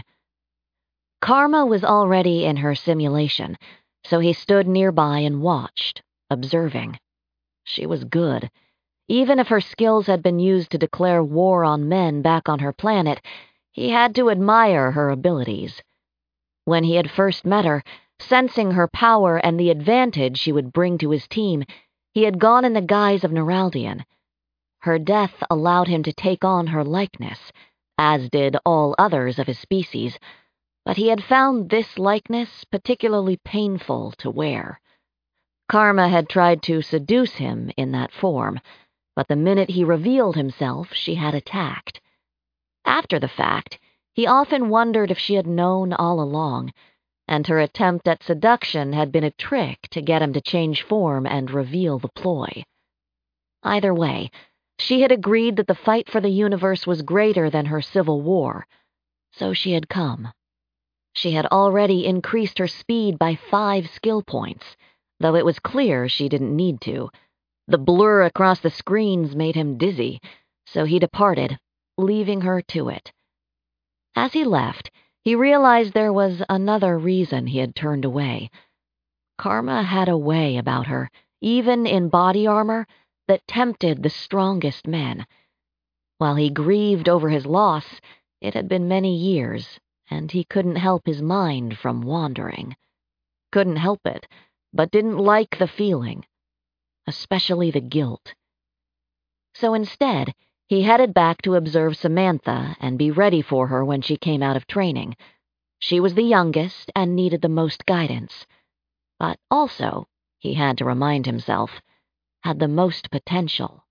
Karma was already in her simulation, so he stood nearby and watched, observing. She was good. Even if her skills had been used to declare war on men back on her planet, he had to admire her abilities. When he had first met her, sensing her power and the advantage she would bring to his team, he had gone in the guise of Neraldian. Her death allowed him to take on her likeness, as did all others of his species, but he had found this likeness particularly painful to wear. Karma had tried to seduce him in that form, but the minute he revealed himself, she had attacked. After the fact, he often wondered if she had known all along, and her attempt at seduction had been a trick to get him to change form and reveal the ploy. Either way, she had agreed that the fight for the universe was greater than her civil war, so she had come. She had already increased her speed by five skill points, though it was clear she didn't need to. The blur across the screens made him dizzy, so he departed, leaving her to it. As he left, he realized there was another reason he had turned away. Karma had a way about her, even in body armor, that tempted the strongest men. While he grieved over his loss, it had been many years, and he couldn't help his mind from wandering. Couldn't help it, but didn't like the feeling, especially the guilt. So instead, he headed back to observe Samantha and be ready for her when she came out of training. She was the youngest and needed the most guidance, but also, he had to remind himself, had the most potential.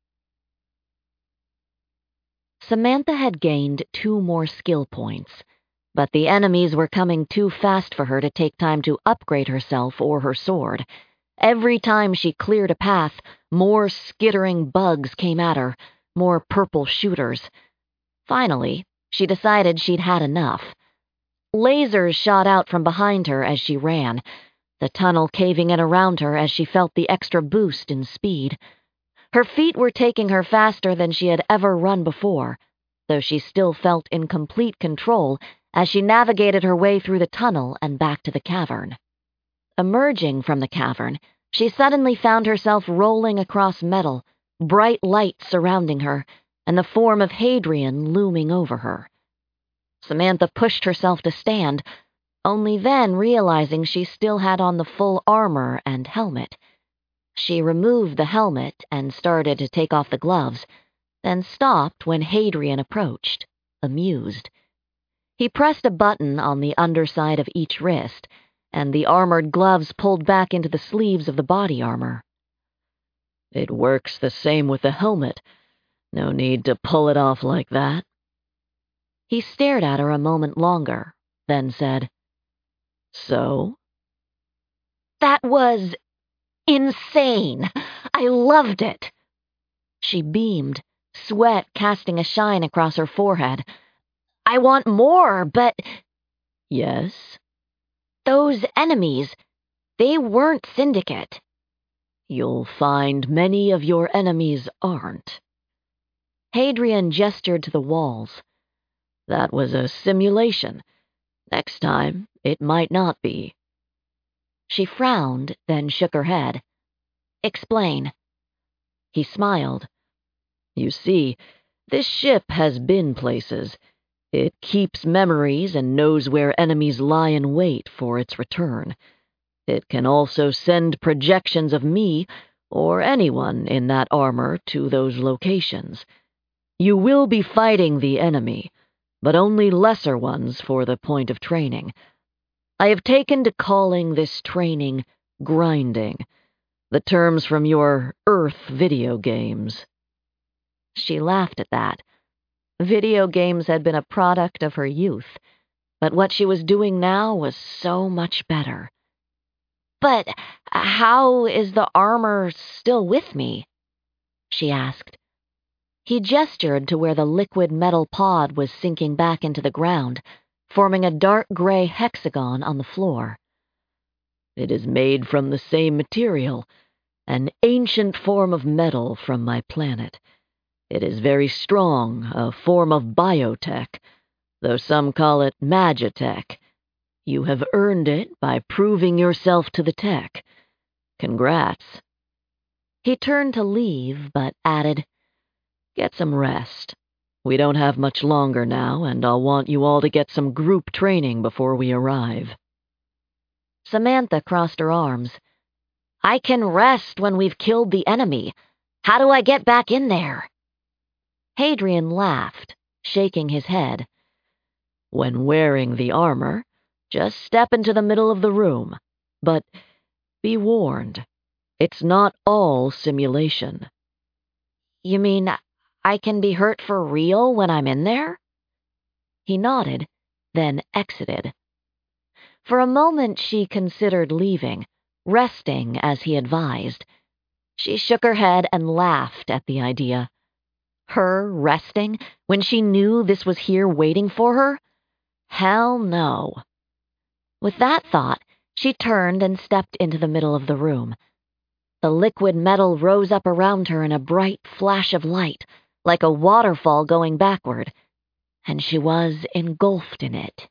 Samantha had gained two more skill points, but the enemies were coming too fast for her to take time to upgrade herself or her sword. Every time she cleared a path, more skittering bugs came at her, more purple shooters. Finally, she decided she'd had enough. Lasers shot out from behind her as she ran, the tunnel caving in around her as she felt the extra boost in speed. Her feet were taking her faster than she had ever run before, though she still felt in complete control as she navigated her way through the tunnel and back to the cavern. Emerging from the cavern, she suddenly found herself rolling across metal, bright light surrounding her, and the form of Hadrian looming over her. Samantha pushed herself to stand, only then realizing she still had on the full armor and helmet. She removed the helmet and started to take off the gloves, then stopped when Hadrian approached, amused. He pressed a button on the underside of each wrist, and the armored gloves pulled back into the sleeves of the body armor. It works the same with the helmet. No need to pull it off like that. He stared at her a moment longer, then said, So? That was insane. I loved it. She beamed, sweat casting a shine across her forehead. I want more, but... Yes? Those enemies, they weren't Syndicate. you'll find many of your enemies aren't." Hadrian gestured to the walls. "That was a simulation. Next time, it might not be." She frowned, then shook her head. "Explain." He smiled. "You see, this ship has been places. It keeps memories and knows where enemies lie in wait for its return. It can also send projections of me or anyone in that armor to those locations. You will be fighting the enemy, but only lesser ones for the point of training. I have taken to calling this training grinding, the terms from your Earth video games." She laughed at that. Video games had been a product of her youth, but what she was doing now was so much better. "But how is the armor still with me?" she asked. He gestured to where the liquid metal pod was sinking back into the ground, forming a dark gray hexagon on the floor. "It is made from the same material, an ancient form of metal from my planet. It is very strong, a form of biotech, though some call it magitech. You have earned it by proving yourself to the tech. Congrats." He turned to leave, but added, "Get some rest. We don't have much longer now, and I'll want you all to get some group training before we arrive." Samantha crossed her arms. "I can rest when we've killed the enemy. How do I get back in there?" Hadrian laughed, shaking his head. "When wearing the armor, just step into the middle of the room. But be warned, it's not all simulation." "You mean I can be hurt for real when I'm in there?" He nodded, then exited. For a moment she considered leaving, resting as he advised. She shook her head and laughed at the idea. Her resting when she knew this was here waiting for her? Hell no. With that thought, she turned and stepped into the middle of the room. The liquid metal rose up around her in a bright flash of light, like a waterfall going backward, and she was engulfed in it.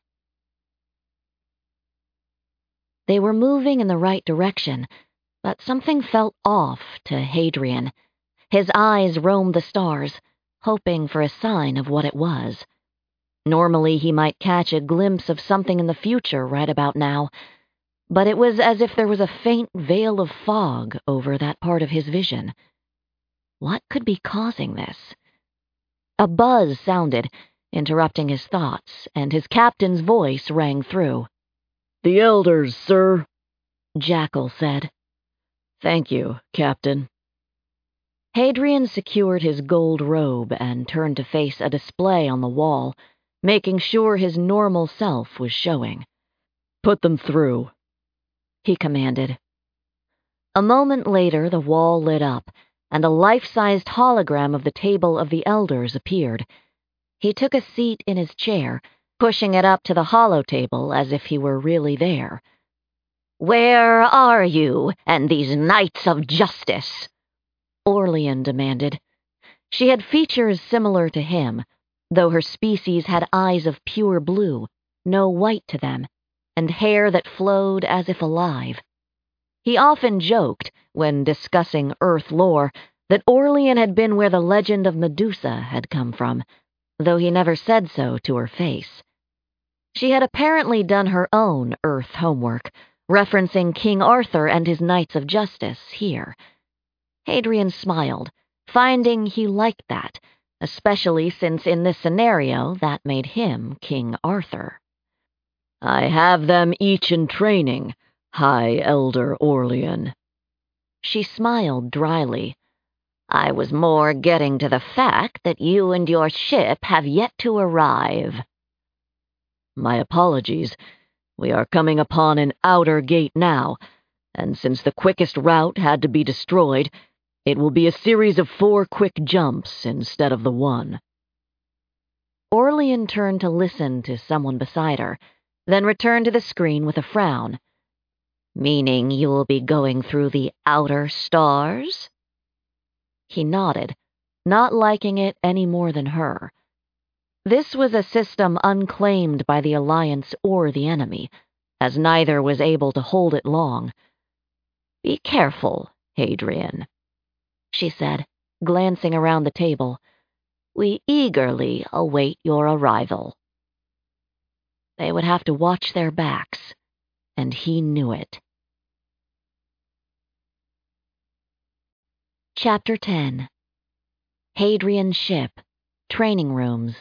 They were moving in the right direction, but something felt off to Hadrian. His eyes roamed the stars, hoping for a sign of what it was. Normally he might catch a glimpse of something in the future right about now, but it was as if there was a faint veil of fog over that part of his vision. What could be causing this? A buzz sounded, interrupting his thoughts, and his captain's voice rang through. "The elders, sir," Jackal said. "Thank you, Captain." Hadrian secured his gold robe and turned to face a display on the wall, making sure his normal self was showing. "Put them through," he commanded. A moment later, the wall lit up, and a life-sized hologram of the table of the elders appeared. He took a seat in his chair, pushing it up to the holotable as if he were really there. "Where are you and these knights of justice?" Orlean demanded. She had features similar to him, though her species had eyes of pure blue, no white to them, and hair that flowed as if alive. He often joked, when discussing Earth lore, that Orlean had been where the legend of Medusa had come from, though he never said so to her face. She had apparently done her own Earth homework, referencing King Arthur and his Knights of Justice here. Hadrian smiled, finding he liked that, especially since in this scenario that made him King Arthur. "I have them each in training, High Elder Orlean." She smiled dryly. "I was more getting to the fact that you and your ship have yet to arrive." "My apologies. We are coming upon an outer gate now, and since the quickest route had to be destroyed, it will be a series of four quick jumps instead of the one." Orlean turned to listen to someone beside her, then returned to the screen with a frown. Meaning you will be going through the outer stars? He nodded, not liking it any more than her. This was a system unclaimed by the Alliance or the enemy, as neither was able to hold it long. Be careful, Hadrian, she said, glancing around the table. We eagerly await your arrival. They would have to watch their backs, and he knew it. Chapter ten. Hadrian's Ship, Training Rooms.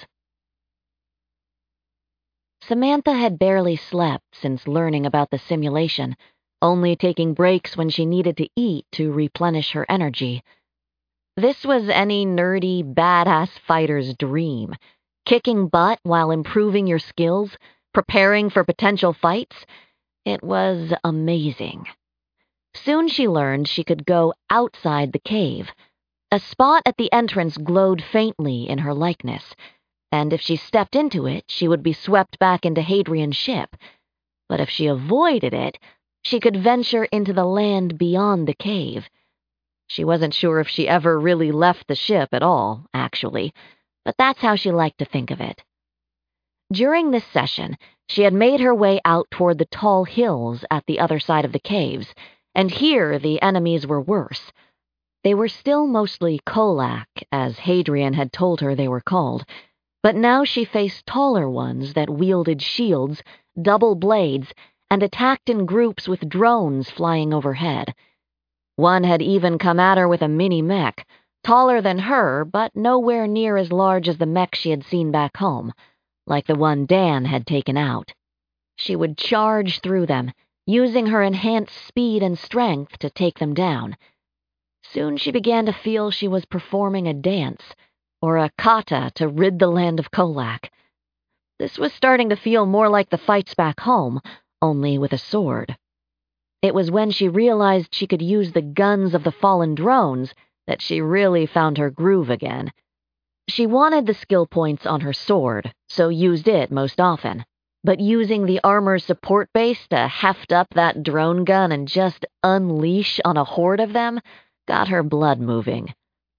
Samantha had barely slept since learning about the simulation, only taking breaks when she needed to eat to replenish her energy. This was any nerdy, badass fighter's dream. Kicking butt while improving your skills, preparing for potential fights. It was amazing. Soon she learned she could go outside the cave. A spot at the entrance glowed faintly in her likeness, and if she stepped into it, she would be swept back into Hadrian's ship. But if she avoided it, she could venture into the land beyond the cave. She wasn't sure if she ever really left the ship at all, actually, but that's how she liked to think of it. During this session, she had made her way out toward the tall hills at the other side of the caves, and here the enemies were worse. They were still mostly Kolak, as Hadrian had told her they were called, but now she faced taller ones that wielded shields, double blades, and attacked in groups with drones flying overhead. One had even come at her with a mini-mech, taller than her, but nowhere near as large as the mech she had seen back home, like the one Dan had taken out. She would charge through them, using her enhanced speed and strength to take them down. Soon she began to feel she was performing a dance, or a kata to rid the land of Kolak. This was starting to feel more like the fights back home, only with a sword. It was when she realized she could use the guns of the fallen drones that she really found her groove again. She wanted the skill points on her sword, so used it most often. But using the armor's support base to heft up that drone gun and just unleash on a horde of them got her blood moving.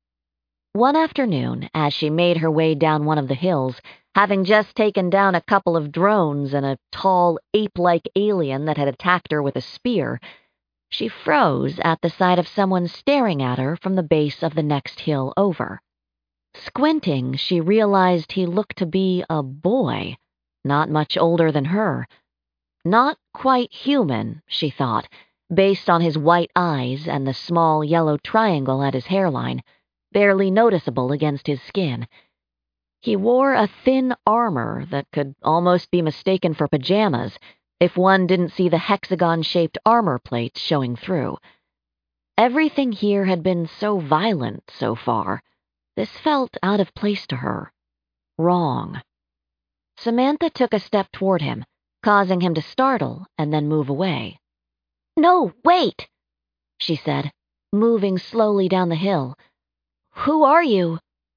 One afternoon, as she made her way down one of the hills, having just taken down a couple of drones and a tall, ape-like alien that had attacked her with a spear, she froze at the sight of someone staring at her from the base of the next hill over. Squinting, she realized he looked to be a boy, not much older than her. Not quite human, she thought, based on his white eyes and the small yellow triangle at his hairline, barely noticeable against his skin. He wore a thin armor that could almost be mistaken for pajamas if one didn't see the hexagon-shaped armor plates showing through. Everything here had been so violent so far. This felt out of place to her. Wrong. Samantha took a step toward him, causing him to startle and then move away. "No, wait," she said, moving slowly down the hill. "Who are you?"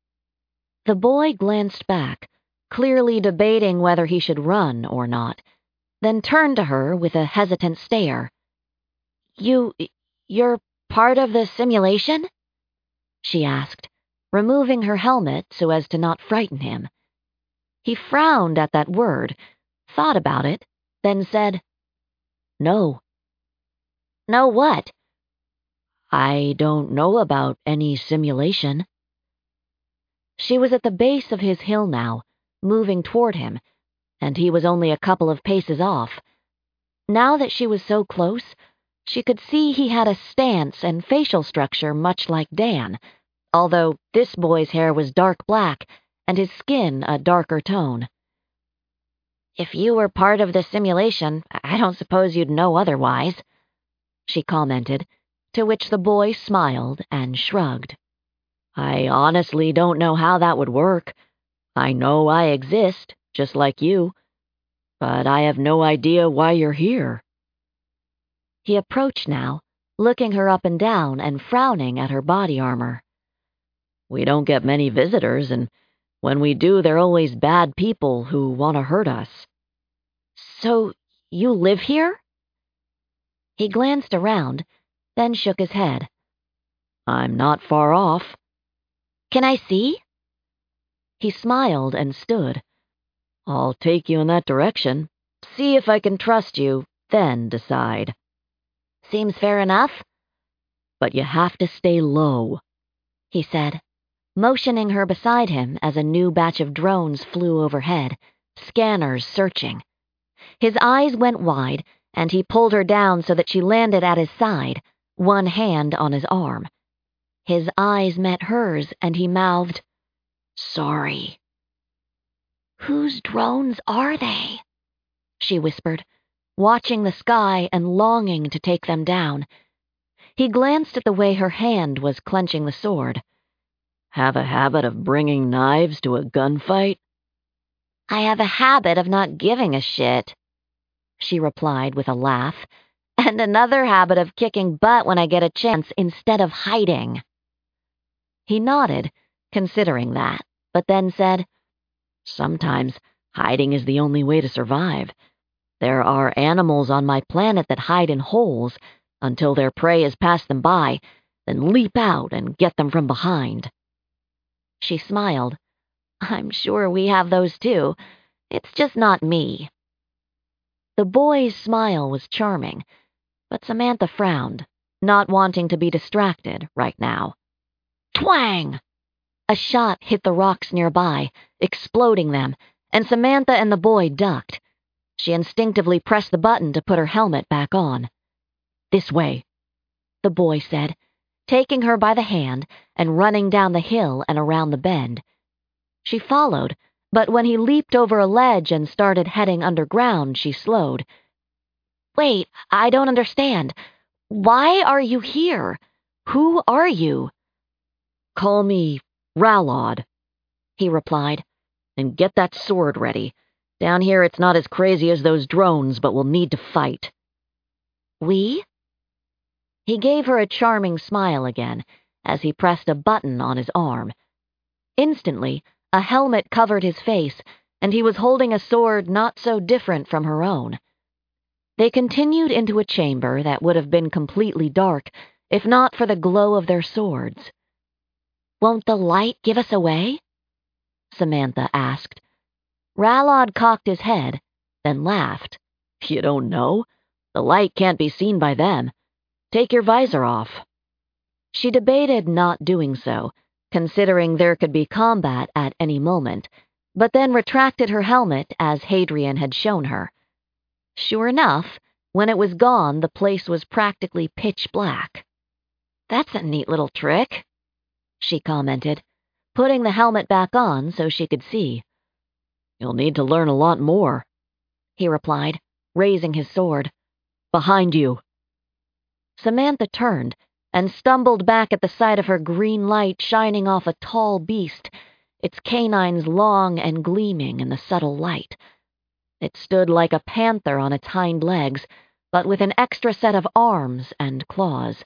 The boy glanced back, clearly debating whether he should run or not, then turned to her with a hesitant stare. You, you're part of the simulation?" she asked, removing her helmet so as to not frighten him. He frowned at that word, thought about it, then said, "No." "No what?" "I don't know about any simulation." She was at the base of his hill now, moving toward him, and he was only a couple of paces off. Now that she was so close, she could see he had a stance and facial structure much like Dan, although this boy's hair was dark black and his skin a darker tone. "If you were part of the simulation, I don't suppose you'd know otherwise," she commented, to which the boy smiled and shrugged. "I honestly don't know how that would work. I know I exist, just like you, but I have no idea why you're here." He approached now, looking her up and down and frowning at her body armor. "We don't get many visitors, and when we do, they're always bad people who want to hurt us." "So you live here?" He glanced around, then shook his head. I'm not far off. Can I see? He smiled and stood. I'll take you in that direction. See if I can trust you, then decide. Seems fair enough. But you have to stay low, he said, motioning her beside him as a new batch of drones flew overhead, scanners searching. His eyes went wide, and he pulled her down so that she landed at his side, one hand on his arm. His eyes met hers, and he mouthed, "Sorry." "Whose drones are they?" she whispered, watching the sky and longing to take them down. He glanced at the way her hand was clenching the sword. Have a habit of bringing knives to a gunfight? I have a habit of not giving a shit, she replied with a laugh, and another habit of kicking butt when I get a chance instead of hiding. He nodded, considering that, but then said, Sometimes hiding is the only way to survive. There are animals on my planet that hide in holes until their prey has passed them by, then leap out and get them from behind. She smiled. I'm sure we have those too. It's just not me. The boy's smile was charming, but Samantha frowned, not wanting to be distracted right now. Twang! A shot hit the rocks nearby, exploding them, and Samantha and the boy ducked. She instinctively pressed the button to put her helmet back on. This way, the boy said, taking her by the hand and running down the hill and around the bend. She followed, but when he leaped over a ledge and started heading underground, she slowed. Wait, I don't understand. Why are you here? Who are you? Call me Ralod, he replied, and get that sword ready. Down here it's not as crazy as those drones, but we'll need to fight. We? He gave her a charming smile again as he pressed a button on his arm. Instantly, a helmet covered his face, and he was holding a sword not so different from her own. They continued into a chamber that would have been completely dark if not for the glow of their swords. Won't the light give us away? Samantha asked. Ralod cocked his head, then laughed. You don't know? The light can't be seen by them. Take your visor off. She debated not doing so, considering there could be combat at any moment, but then retracted her helmet as Hadrian had shown her. Sure enough, when it was gone, the place was practically pitch black. That's a neat little trick, she commented, putting the helmet back on so she could see. You'll need to learn a lot more, he replied, raising his sword. Behind you. Samantha turned and stumbled back at the sight of her green light shining off a tall beast, its canines long and gleaming in the subtle light. It stood like a panther on its hind legs, but with an extra set of arms and claws.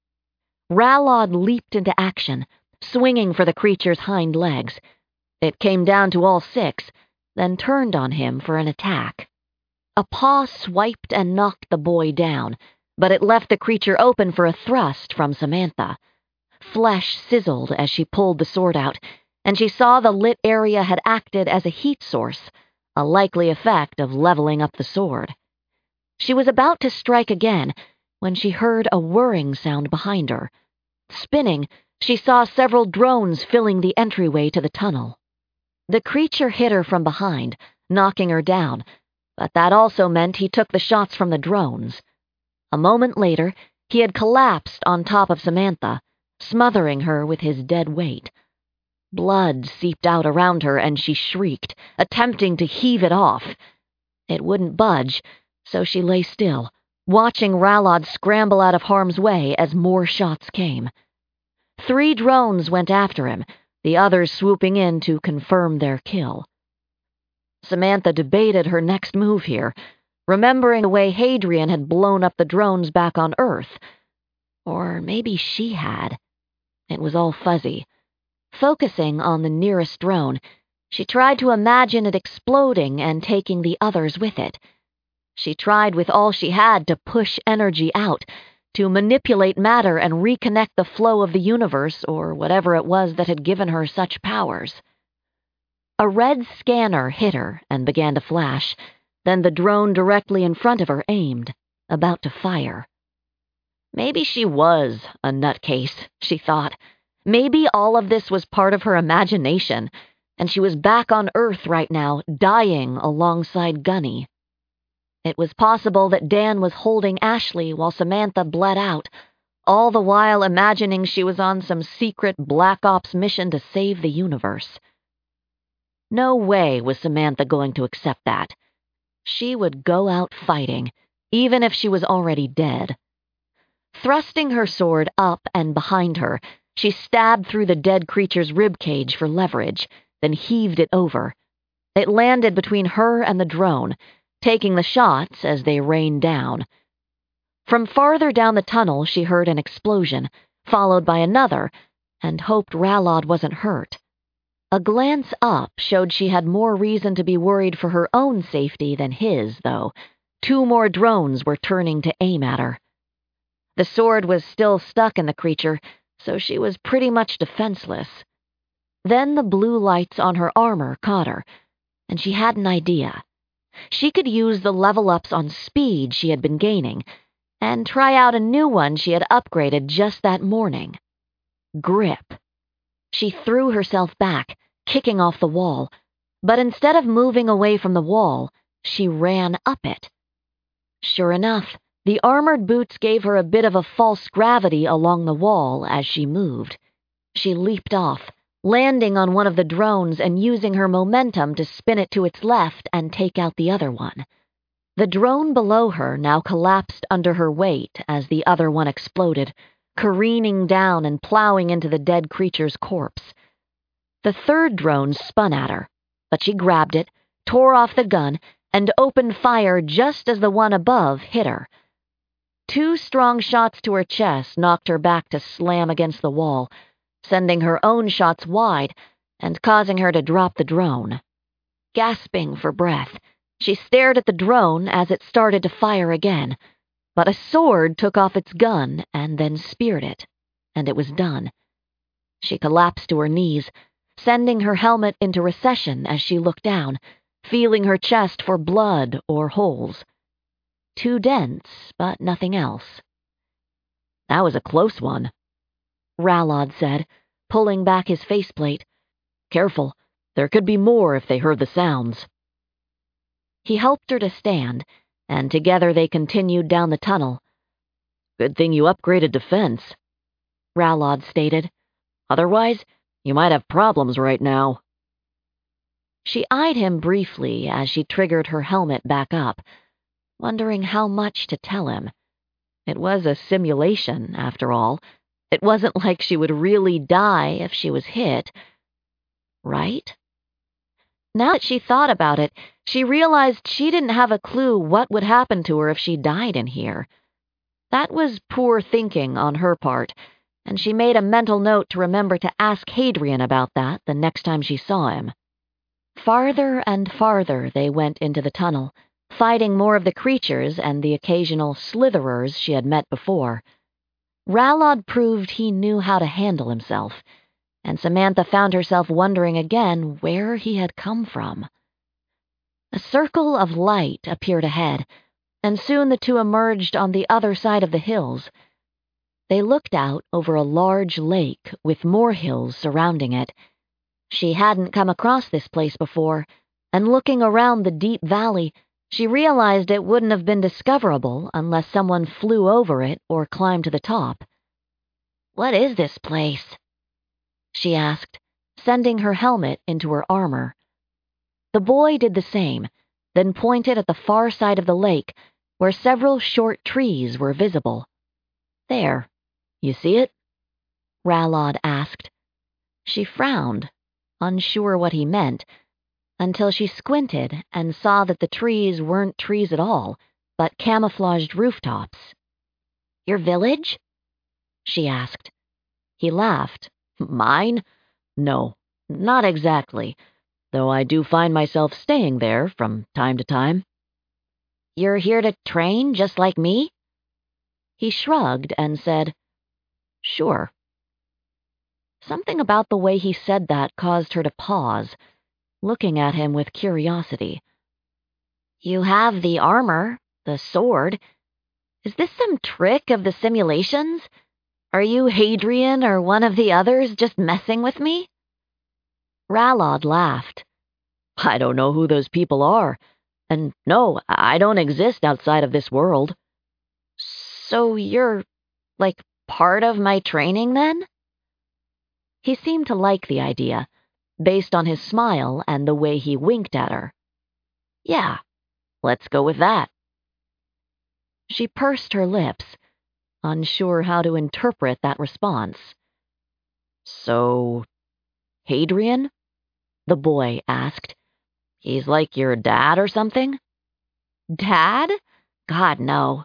Ralod leaped into action, swinging for the creature's hind legs. It came down to all six, then turned on him for an attack. A paw swiped and knocked the boy down, but it left the creature open for a thrust from Samantha. Flesh sizzled as she pulled the sword out, and she saw the lit area had acted as a heat source, a likely effect of leveling up the sword. She was about to strike again when she heard a whirring sound behind her. Spinning, she saw several drones filling the entryway to the tunnel. The creature hit her from behind, knocking her down, but that also meant he took the shots from the drones. A moment later, he had collapsed on top of Samantha, smothering her with his dead weight. Blood seeped out around her and she shrieked, attempting to heave it off. It wouldn't budge, so she lay still, watching Ralod scramble out of harm's way as more shots came. Three drones went after him, the others swooping in to confirm their kill. Samantha debated her next move here, remembering the way Hadrian had blown up the drones back on Earth. Or maybe she had. It was all fuzzy. Focusing on the nearest drone, she tried to imagine it exploding and taking the others with it. She tried with all she had to push energy out, to manipulate matter and reconnect the flow of the universe, or whatever it was that had given her such powers. A red scanner hit her and began to flash, then the drone directly in front of her aimed, about to fire. Maybe she was a nutcase, she thought. Maybe all of this was part of her imagination, and she was back on Earth right now, dying alongside Gunny. It was possible that Dan was holding Ashley while Samantha bled out, all the while imagining she was on some secret Black Ops mission to save the universe. No way was Samantha going to accept that. She would go out fighting, even if she was already dead. Thrusting her sword up and behind her, she stabbed through the dead creature's ribcage for leverage, then heaved it over. It landed between her and the drone, taking the shots as they rained down. From farther down the tunnel, she heard an explosion, followed by another, and hoped Ralod wasn't hurt. A glance up showed she had more reason to be worried for her own safety than his, though. Two more drones were turning to aim at her. The sword was still stuck in the creature, so she was pretty much defenseless. Then the blue lights on her armor caught her, and she had an idea. She could use the level-ups on speed she had been gaining, and try out a new one she had upgraded just that morning. Grip. She threw herself back, kicking off the wall, but instead of moving away from the wall, she ran up it. Sure enough, the armored boots gave her a bit of a false gravity along the wall as she moved. She leaped off, landing on one of the drones and using her momentum to spin it to its left and take out the other one. The drone below her now collapsed under her weight as the other one exploded, careening down and plowing into the dead creature's corpse. The third drone spun at her, but she grabbed it, tore off the gun, and opened fire just as the one above hit her. Two strong shots to her chest knocked her back to slam against the wall, sending her own shots wide and causing her to drop the drone. Gasping for breath, she stared at the drone as it started to fire again, but a sword took off its gun and then speared it, and it was done. She collapsed to her knees, sending her helmet into recession as she looked down, feeling her chest for blood or holes. Two dents, but nothing else. That was a close one, Ralod said, pulling back his faceplate. Careful, there could be more if they heard the sounds. He helped her to stand, and together they continued down the tunnel. Good thing you upgraded defense, Ralod stated. Otherwise, you might have problems right now. She eyed him briefly as she triggered her helmet back up, wondering how much to tell him. It was a simulation, after all. It wasn't like she would really die if she was hit. Right? Now that she thought about it, she realized she didn't have a clue what would happen to her if she died in here. That was poor thinking on her part, and she made a mental note to remember to ask Hadrian about that the next time she saw him. Farther and farther they went into the tunnel, fighting more of the creatures and the occasional slitherers she had met before. Ralod proved he knew how to handle himself, and Samantha found herself wondering again where he had come from. A circle of light appeared ahead, and soon the two emerged on the other side of the hills. They looked out over a large lake with more hills surrounding it. She hadn't come across this place before, and looking around the deep valley, she realized it wouldn't have been discoverable unless someone flew over it or climbed to the top. "What is this place?" she asked, sending her helmet into her armor. The boy did the same, then pointed at the far side of the lake, where several short trees were visible. "There, you see it?" Ralod asked. She frowned, unsure what he meant, until she squinted and saw that the trees weren't trees at all, but camouflaged rooftops. "Your village?" she asked. He laughed. "Mine? No, not exactly, though I do find myself staying there from time to time." You're here to train just like me? He shrugged and said, "Sure." Something about the way he said that caused her to pause, looking at him with curiosity. You have the armor, the sword. Is this some trick of the simulations? Are you Hadrian or one of the others just messing with me? Ralod laughed. I don't know who those people are, and no, I don't exist outside of this world. So you're, like, part of my training then? He seemed to like the idea, based on his smile and the way he winked at her. Yeah, let's go with that. She pursed her lips, unsure how to interpret that response. So, Hadrian? The boy asked. He's like your dad or something? Dad? God, no.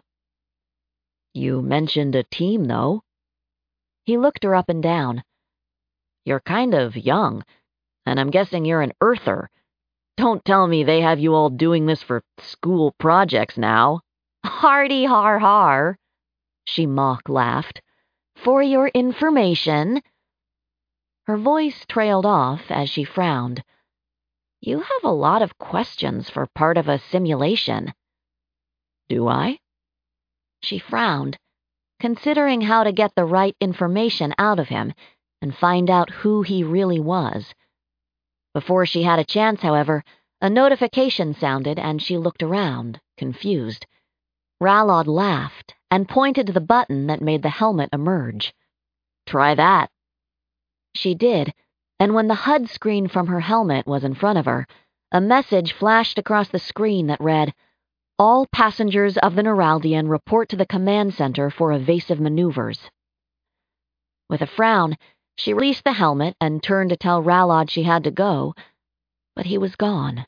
You mentioned a team, though. He looked her up and down. You're kind of young, and I'm guessing you're an Earther. Don't tell me they have you all doing this for school projects now. Hardy har har, she mock laughed. For your information. Her voice trailed off as she frowned. You have a lot of questions for part of a simulation. Do I? She frowned, considering how to get the right information out of him and find out who he really was. Before she had a chance, however, a notification sounded and she looked around, confused. Ralod laughed and pointed to the button that made the helmet emerge. Try that. She did, and when the H U D screen from her helmet was in front of her, a message flashed across the screen that read, "All passengers of the Neuraldian report to the command center for evasive maneuvers." With a frown, she released the helmet and turned to tell Ralod she had to go, but he was gone.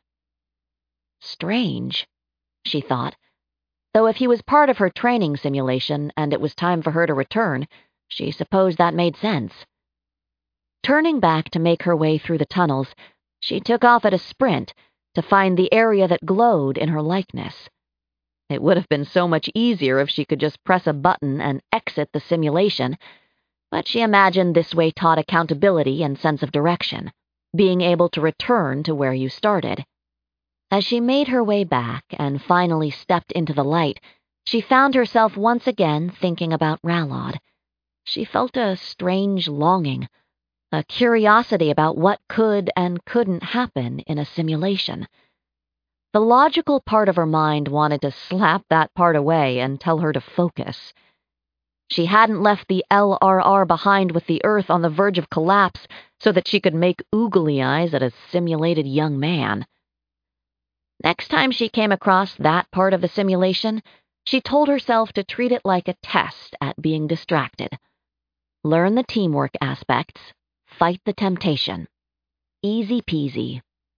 Strange, she thought, though if he was part of her training simulation and it was time for her to return, she supposed that made sense. Turning back to make her way through the tunnels, she took off at a sprint to find the area that glowed in her likeness. It would have been so much easier if she could just press a button and exit the simulation, but she imagined this way taught accountability and sense of direction, being able to return to where you started. As she made her way back and finally stepped into the light, she found herself once again thinking about Ralod. She felt a strange longing, a curiosity about what could and couldn't happen in a simulation. The logical part of her mind wanted to slap that part away and tell her to focus. She hadn't left the L R R behind with the Earth on the verge of collapse so that she could make oogly eyes at a simulated young man. Next time she came across that part of the simulation, she told herself to treat it like a test at being distracted. Learn the teamwork aspects, fight the temptation. Easy peasy.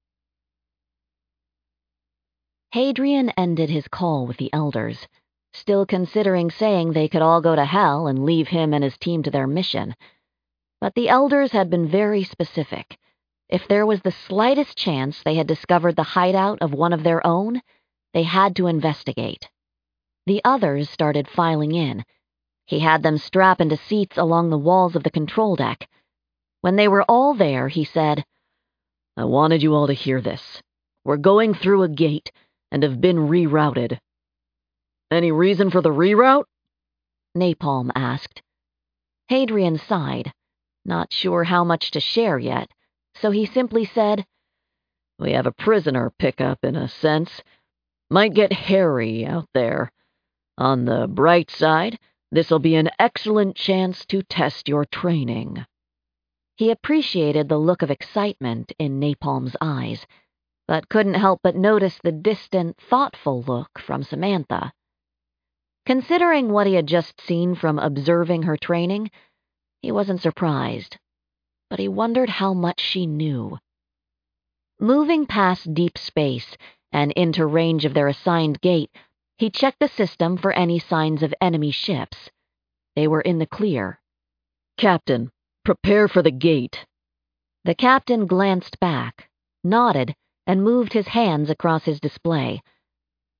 Hadrian ended his call with the elders, still considering saying they could all go to hell and leave him and his team to their mission. But the elders had been very specific. If there was the slightest chance they had discovered the hideout of one of their own, they had to investigate. The others started filing in. He had them strap into seats along the walls of the control deck. When they were all there, he said, "I wanted you all to hear this. We're going through a gate and have been rerouted." "Any reason for the reroute?" Napalm asked. Hadrian sighed, not sure how much to share yet, so he simply said, "We have a prisoner pickup, in a sense. Might get hairy out there. On the bright side, this'll be an excellent chance to test your training." He appreciated the look of excitement in Napalm's eyes, but couldn't help but notice the distant, thoughtful look from Samantha. Considering what he had just seen from observing her training, he wasn't surprised, but he wondered how much she knew. Moving past deep space and into range of their assigned gate, he checked the system for any signs of enemy ships. They were in the clear. "Captain, prepare for the gate." The captain glanced back, nodded, and moved his hands across his display.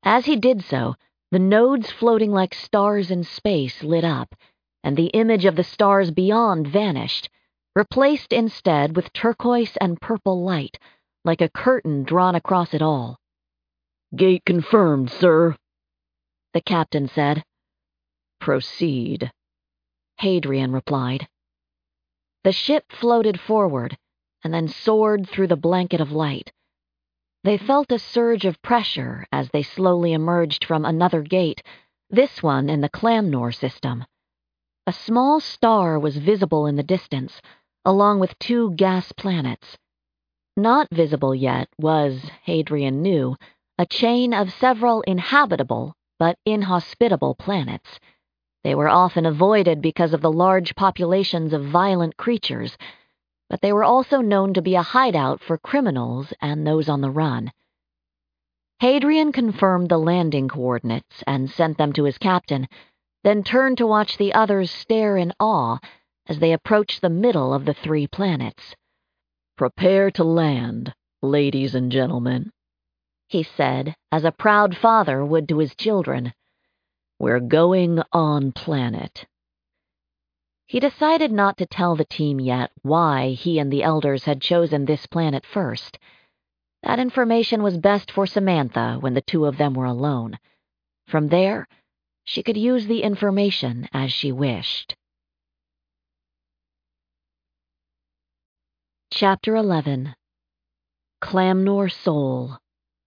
As he did so, the nodes floating like stars in space lit up, and the image of the stars beyond vanished, replaced instead with turquoise and purple light, like a curtain drawn across it all. "Gate confirmed, sir," the captain said. "Proceed," Hadrian replied. The ship floated forward, and then soared through the blanket of light. They felt a surge of pressure as they slowly emerged from another gate, this one in the Clamnor system. A small star was visible in the distance, along with two gas planets. Not visible yet was, Hadrian knew, a chain of several inhabitable but inhospitable planets. They were often avoided because of the large populations of violent creatures, but they were also known to be a hideout for criminals and those on the run. Hadrian confirmed the landing coordinates and sent them to his captain, then turned to watch the others stare in awe as they approached the middle of the three planets. "Prepare to land, ladies and gentlemen," he said, as a proud father would to his children. "We're going on planet." He decided not to tell the team yet why he and the elders had chosen this planet first. That information was best for Samantha when the two of them were alone. From there, she could use the information as she wished. Chapter eleven. Clamnor Sol.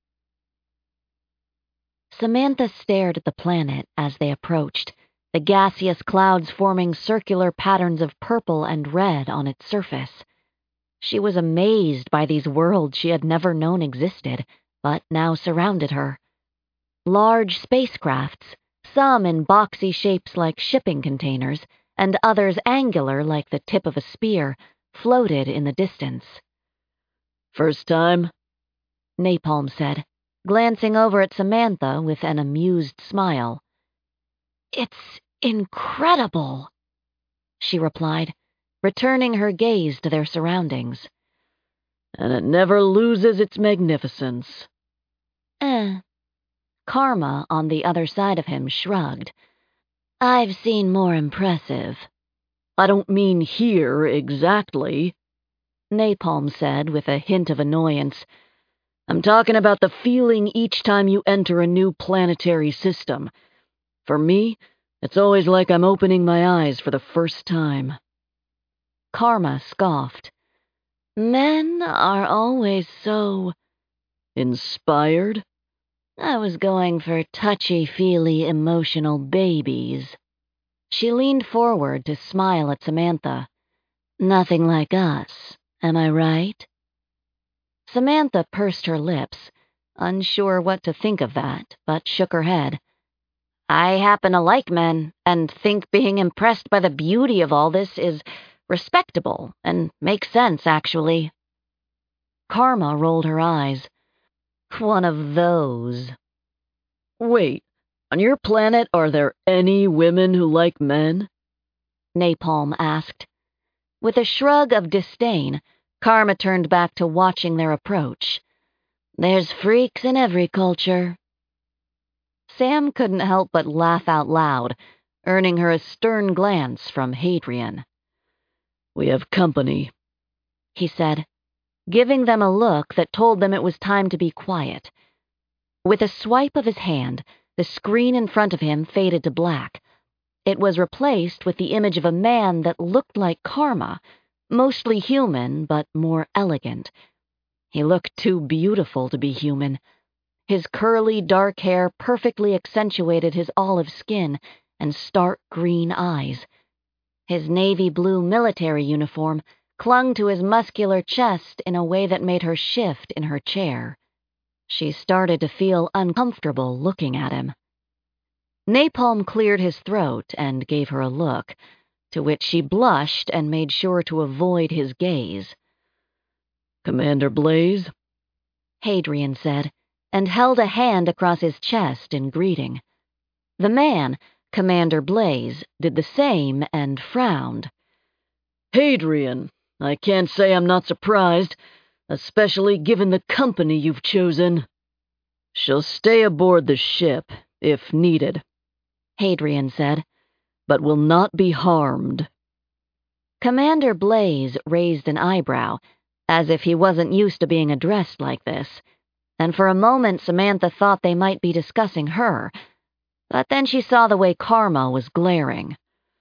Samantha stared at the planet as they approached, the gaseous clouds forming circular patterns of purple and red on its surface. She was amazed by these worlds she had never known existed, but now surrounded her. Large spacecrafts, some in boxy shapes like shipping containers, and others angular like the tip of a spear, floated in the distance. "First time?" Napalm said, glancing over at Samantha with an amused smile. "It's incredible," she replied, returning her gaze to their surroundings. "And it never loses its magnificence." Eh. Karma, on the other side of him, shrugged. "I've seen more impressive." "I don't mean here exactly," Napalm said with a hint of annoyance. "I'm talking about the feeling each time you enter a new planetary system. For me, it's always like I'm opening my eyes for the first time." Karma scoffed. "Men are always so..." "Inspired?" "I was going for touchy-feely emotional babies." She leaned forward to smile at Samantha. "Nothing like us, am I right?" Samantha pursed her lips, unsure what to think of that, but shook her head. "I happen to like men, and think being impressed by the beauty of all this is respectable, and makes sense, actually." Karma rolled her eyes. "One of those." "Wait, on your planet are there any women who like men?" Napalm asked. With a shrug of disdain, Karma turned back to watching their approach. "There's freaks in every culture." Sam couldn't help but laugh out loud, earning her a stern glance from Hadrian. "We have company," he said, giving them a look that told them it was time to be quiet. With a swipe of his hand, the screen in front of him faded to black. It was replaced with the image of a man that looked like Karma, mostly human but more elegant. He looked too beautiful to be human. His curly, dark hair perfectly accentuated his olive skin and stark green eyes. His navy blue military uniform clung to his muscular chest in a way that made her shift in her chair. She started to feel uncomfortable looking at him. Napalm cleared his throat and gave her a look, to which she blushed and made sure to avoid his gaze. "Commander Blaze?" Hadrian said, and held a hand across his chest in greeting. The man, Commander Blaze, did the same and frowned. "Hadrian, I can't say I'm not surprised, especially given the company you've chosen." She'll stay aboard the ship, if needed, Hadrian said, but will not be harmed. Commander Blaze raised an eyebrow, as if he wasn't used to being addressed like this, and for a moment Samantha thought they might be discussing her, but then she saw the way Karma was glaring.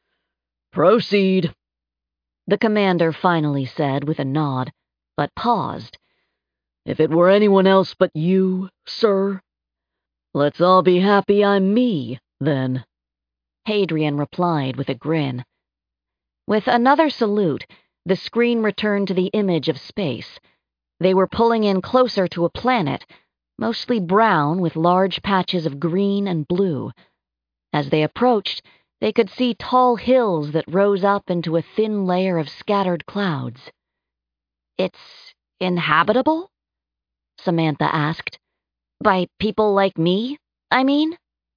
Proceed, the commander finally said with a nod, but paused. If it were anyone else but you, sir? Let's all be happy I'm me, then, Hadrian replied with a grin. With another salute, the screen returned to the image of space. They were pulling in closer to a planet, mostly brown with large patches of green and blue. As they approached, they could see tall hills that rose up into a thin layer of scattered clouds. It's inhabitable? Samantha asked. By people like me, I mean?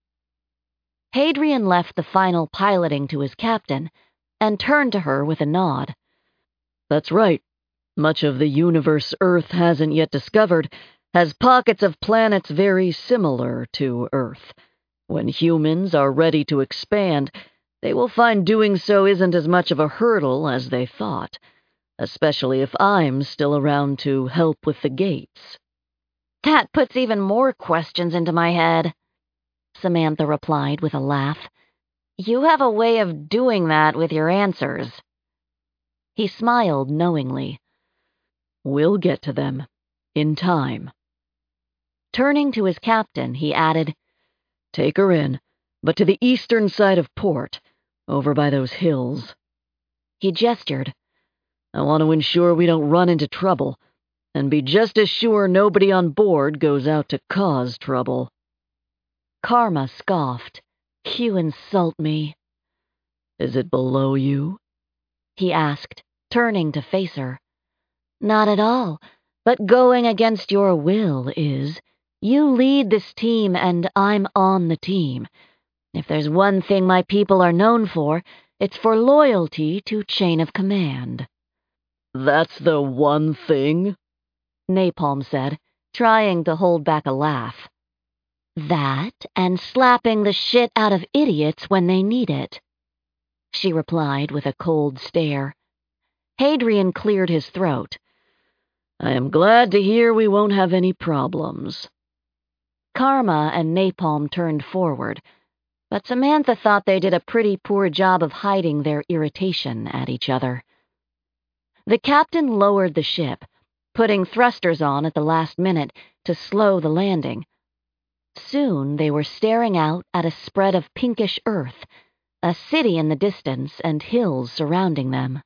Hadrian left the final piloting to his captain and turned to her with a nod. That's right. Much of the universe Earth hasn't yet discovered has pockets of planets very similar to Earth. When humans are ready to expand, they will find doing so isn't as much of a hurdle as they thought, especially if I'm still around to help with the gates. That puts even more questions into my head, Samantha replied with a laugh. You have a way of doing that with your answers. He smiled knowingly. We'll get to them, in time. Turning to his captain, he added, Take her in, but to the eastern side of port, over by those hills. He gestured. I want to ensure we don't run into trouble, and be just as sure nobody on board goes out to cause trouble. Karma scoffed. You insult me. Is it below you? He asked, turning to face her. Not at all, but going against your will is. You lead this team, and I'm on the team. If there's one thing my people are known for, it's for loyalty to chain of command. That's the one thing? Napalm said, trying to hold back a laugh. That, and slapping the shit out of idiots when they need it, she replied with a cold stare. Hadrian cleared his throat. I am glad to hear we won't have any problems. Karma and Napalm turned forward, but Samantha thought they did a pretty poor job of hiding their irritation at each other. The captain lowered the ship, putting thrusters on at the last minute to slow the landing. Soon they were staring out at a spread of pinkish earth, a city in the distance and hills surrounding them.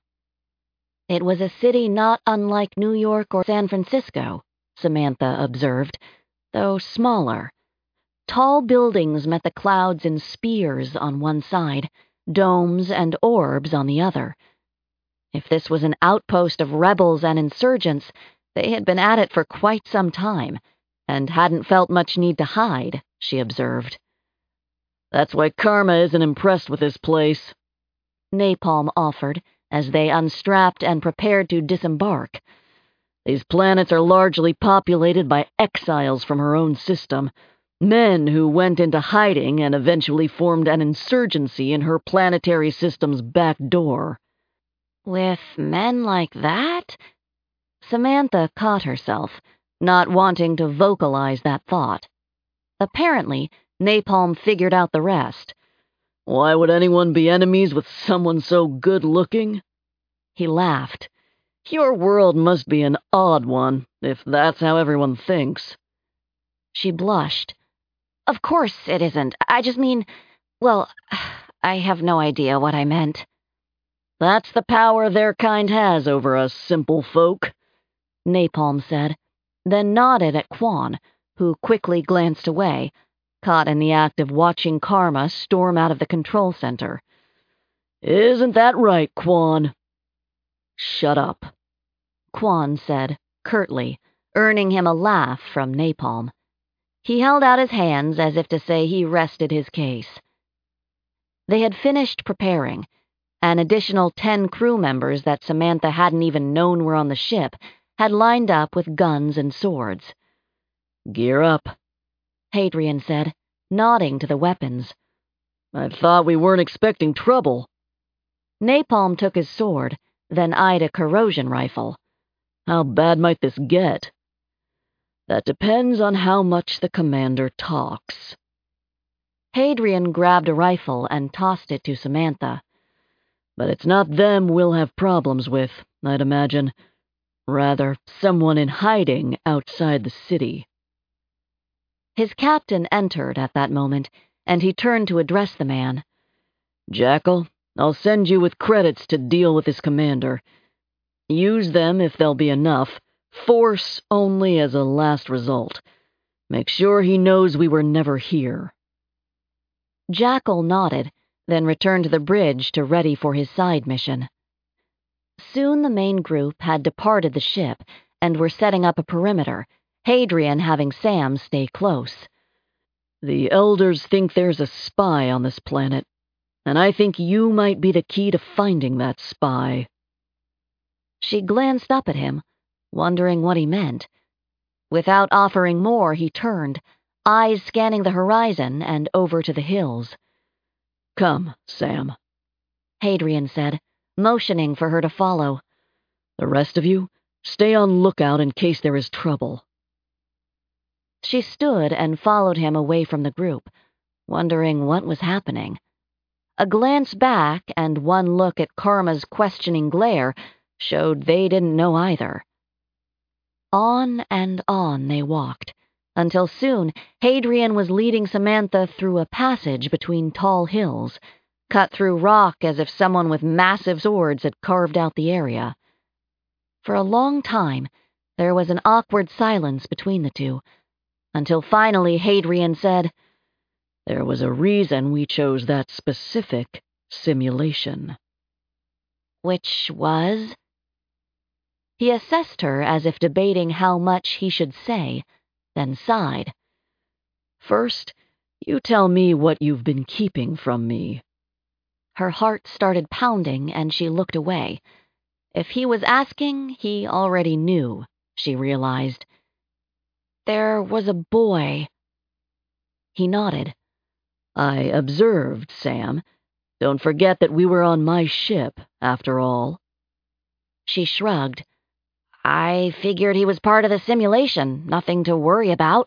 It was a city not unlike New York or San Francisco, Samantha observed, though smaller. Tall buildings met the clouds in spears on one side, domes and orbs on the other. If this was an outpost of rebels and insurgents, they had been at it for quite some time, and hadn't felt much need to hide, she observed. That's why Karma isn't impressed with this place, Napalm offered, as they unstrapped and prepared to disembark. These planets are largely populated by exiles from her own system, men who went into hiding and eventually formed an insurgency in her planetary system's back door. With men like that? Samantha caught herself, not wanting to vocalize that thought. Apparently, Napalm figured out the rest. Why would anyone be enemies with someone so good-looking? He laughed. Your world must be an odd one, if that's how everyone thinks. She blushed. Of course it isn't. I just mean, well, I have no idea what I meant. That's the power their kind has over us simple folk, Napalm said, then nodded at Quan, who quickly glanced away, caught in the act of watching Karma storm out of the control center. Isn't that right, Quan? Shut up, Quan said, curtly, earning him a laugh from Napalm. He held out his hands as if to say he rested his case. They had finished preparing. An additional ten crew members that Samantha hadn't even known were on the ship had lined up with guns and swords. Gear up, Hadrian said, nodding to the weapons. I thought we weren't expecting trouble. Napalm took his sword, then eyed a corrosion rifle. How bad might this get? That depends on how much the commander talks. Hadrian grabbed a rifle and tossed it to Samantha. But it's not them we'll have problems with, I'd imagine. Rather, someone in hiding outside the city. His captain entered at that moment, and he turned to address the man. Jackal, I'll send you with credits to deal with this commander. Use them if there'll be enough. Force only as a last result. Make sure he knows we were never here. Jackal nodded, then returned to the bridge to ready for his side mission. Soon the main group had departed the ship and were setting up a perimeter, Hadrian having Sam stay close. The elders think there's a spy on this planet, and I think you might be the key to finding that spy. She glanced up at him, wondering what he meant. Without offering more, he turned, eyes scanning the horizon and over to the hills. Come, Sam, Hadrian said, motioning for her to follow. The rest of you, stay on lookout in case there is trouble. She stood and followed him away from the group, wondering what was happening. A glance back and one look at Karma's questioning glare showed they didn't know either. On and on they walked, until soon Hadrian was leading Samantha through a passage between tall hills, cut through rock as if someone with massive swords had carved out the area. For a long time, there was an awkward silence between the two, until finally Hadrian said, There was a reason we chose that specific simulation. Which was? He assessed her as if debating how much he should say, then sighed. First, you tell me what you've been keeping from me. Her heart started pounding and she looked away. If he was asking, he already knew, she realized. There was a boy. He nodded. I observed, Sam. Don't forget that we were on my ship, after all. She shrugged. I figured he was part of the simulation, nothing to worry about.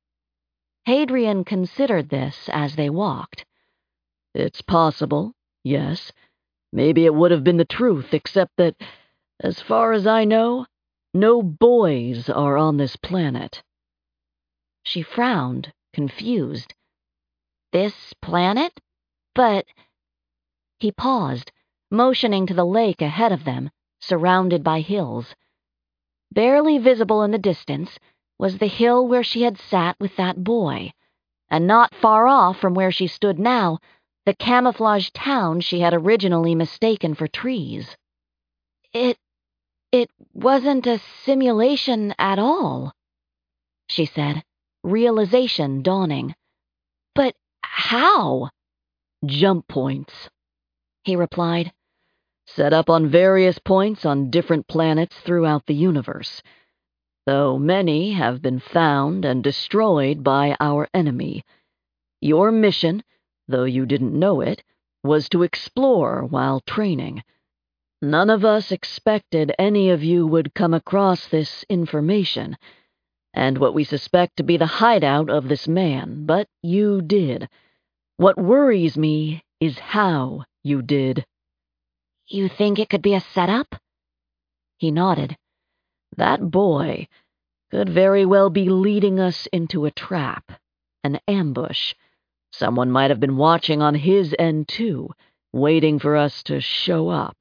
Hadrian considered this as they walked. It's possible, yes. Maybe it would have been the truth, except that, as far as I know, no boys are on this planet. She frowned, confused. This planet? But... He paused, motioning to the lake ahead of them, surrounded by hills. Barely visible in the distance was the hill where she had sat with that boy, and not far off from where she stood now, the camouflaged town she had originally mistaken for trees. It... it wasn't a simulation at all, she said, realization dawning. But how? Jump points, he replied. Set up on various points on different planets throughout the universe, though many have been found and destroyed by our enemy. Your mission, though you didn't know it, was to explore while training. None of us expected any of you would come across this information, and what we suspect to be the hideout of this man, but you did. What worries me is how you did. You think it could be a setup? He nodded. That boy could very well be leading us into a trap, an ambush. Someone might have been watching on his end too, waiting for us to show up.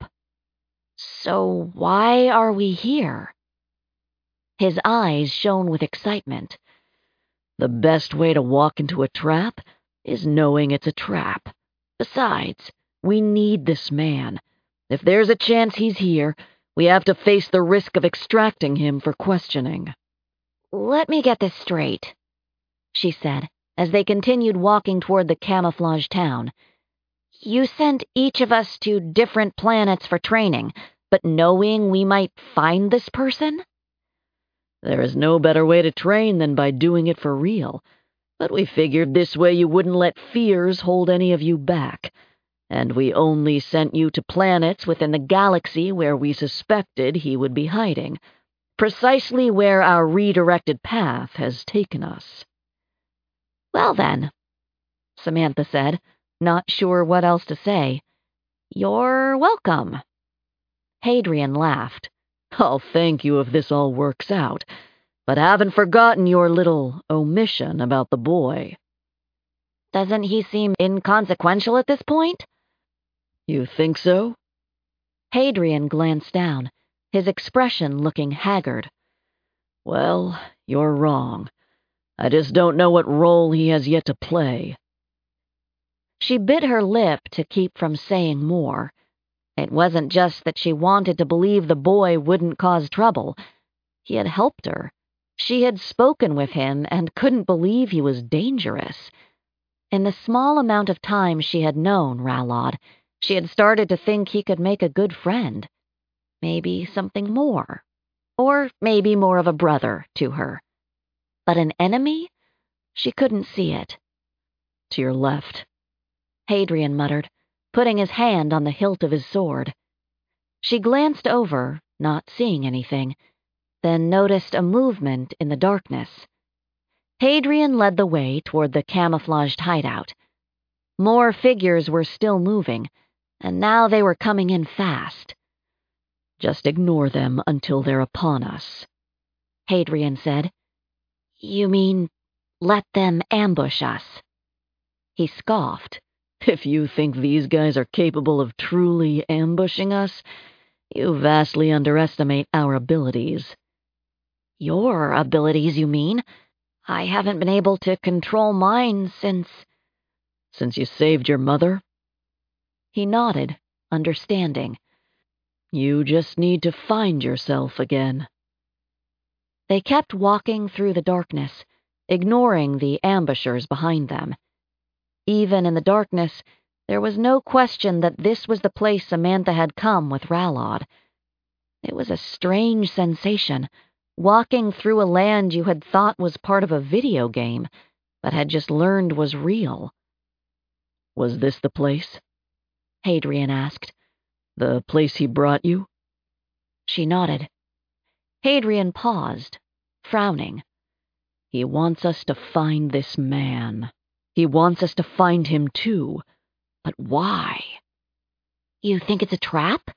So why are we here? His eyes shone with excitement. The best way to walk into a trap is knowing it's a trap. Besides, we need this man. If there's a chance he's here, we have to face the risk of extracting him for questioning. Let me get this straight, she said, as they continued walking toward the camouflaged town. You sent each of us to different planets for training, but knowing we might find this person? There is no better way to train than by doing it for real. But we figured this way you wouldn't let fears hold any of you back, and we only sent you to planets within the galaxy where we suspected he would be hiding, precisely where our redirected path has taken us." "Well then," Samantha said, not sure what else to say, "you're welcome." Hadrian laughed. "I'll thank you if this all works out, but haven't forgotten your little omission about the boy." "Doesn't he seem inconsequential at this point?" "You think so?" Hadrian glanced down, his expression looking haggard. "Well, you're wrong. I just don't know what role he has yet to play." She bit her lip to keep from saying more. It wasn't just that she wanted to believe the boy wouldn't cause trouble. He had helped her. She had spoken with him and couldn't believe he was dangerous. In the small amount of time she had known Ralod, she had started to think he could make a good friend. Maybe something more. Or maybe more of a brother to her. But an enemy? She couldn't see it. "To your left," Hadrian muttered, putting his hand on the hilt of his sword. She glanced over, not seeing anything, then noticed a movement in the darkness. Hadrian led the way toward the camouflaged hideout. More figures were still moving, and now they were coming in fast. "Just ignore them until they're upon us," Hadrian said. "You mean, let them ambush us?" He scoffed. "If you think these guys are capable of truly ambushing us, you vastly underestimate our abilities." "Your abilities, you mean? I haven't been able to control mine since—" "Since you saved your mother?" He nodded, understanding. "You just need to find yourself again." They kept walking through the darkness, ignoring the ambushers behind them. Even in the darkness, there was no question that this was the place Samantha had come with Ralod. It was a strange sensation, walking through a land you had thought was part of a video game, but had just learned was real. "Was this the place?" Hadrian asked. "The place he brought you?" She nodded. Hadrian paused, frowning. "He wants us to find this man. He wants us to find him too. But why?" "You think it's a trap?"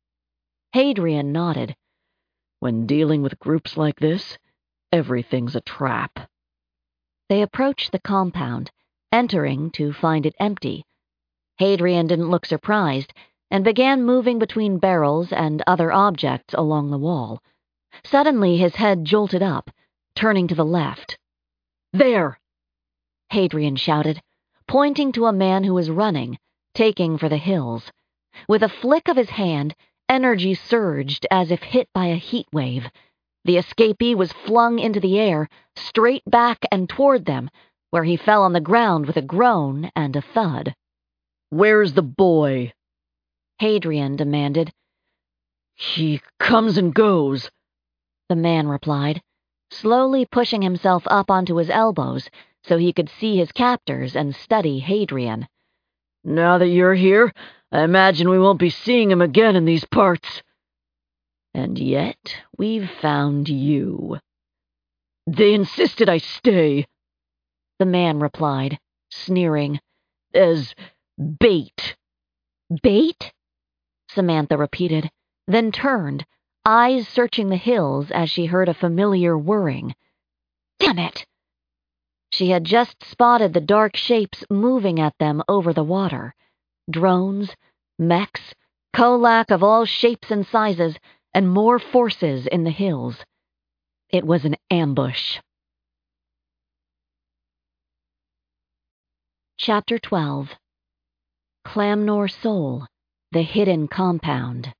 Hadrian nodded. "When dealing with groups like this, everything's a trap." They approached the compound, entering to find it empty. Hadrian didn't look surprised, and began moving between barrels and other objects along the wall. Suddenly his head jolted up, turning to the left. "There!" Hadrian shouted, pointing to a man who was running, taking for the hills. With a flick of his hand, energy surged as if hit by a heat wave. The escapee was flung into the air, straight back and toward them, where he fell on the ground with a groan and a thud. "Where's the boy?" Hadrian demanded. "He comes and goes," the man replied, slowly pushing himself up onto his elbows so he could see his captors and study Hadrian. "Now that you're here, I imagine we won't be seeing him again in these parts." "And yet we've found you." "They insisted I stay," the man replied, sneering, "as bait." "Bait?" Samantha repeated, then turned, eyes searching the hills as she heard a familiar whirring. Damn it! She had just spotted the dark shapes moving at them over the water. Drones, mechs, Kolak of all shapes and sizes, and more forces in the hills. It was an ambush. Chapter twelve. Clamnor Sol, the Hidden Compound.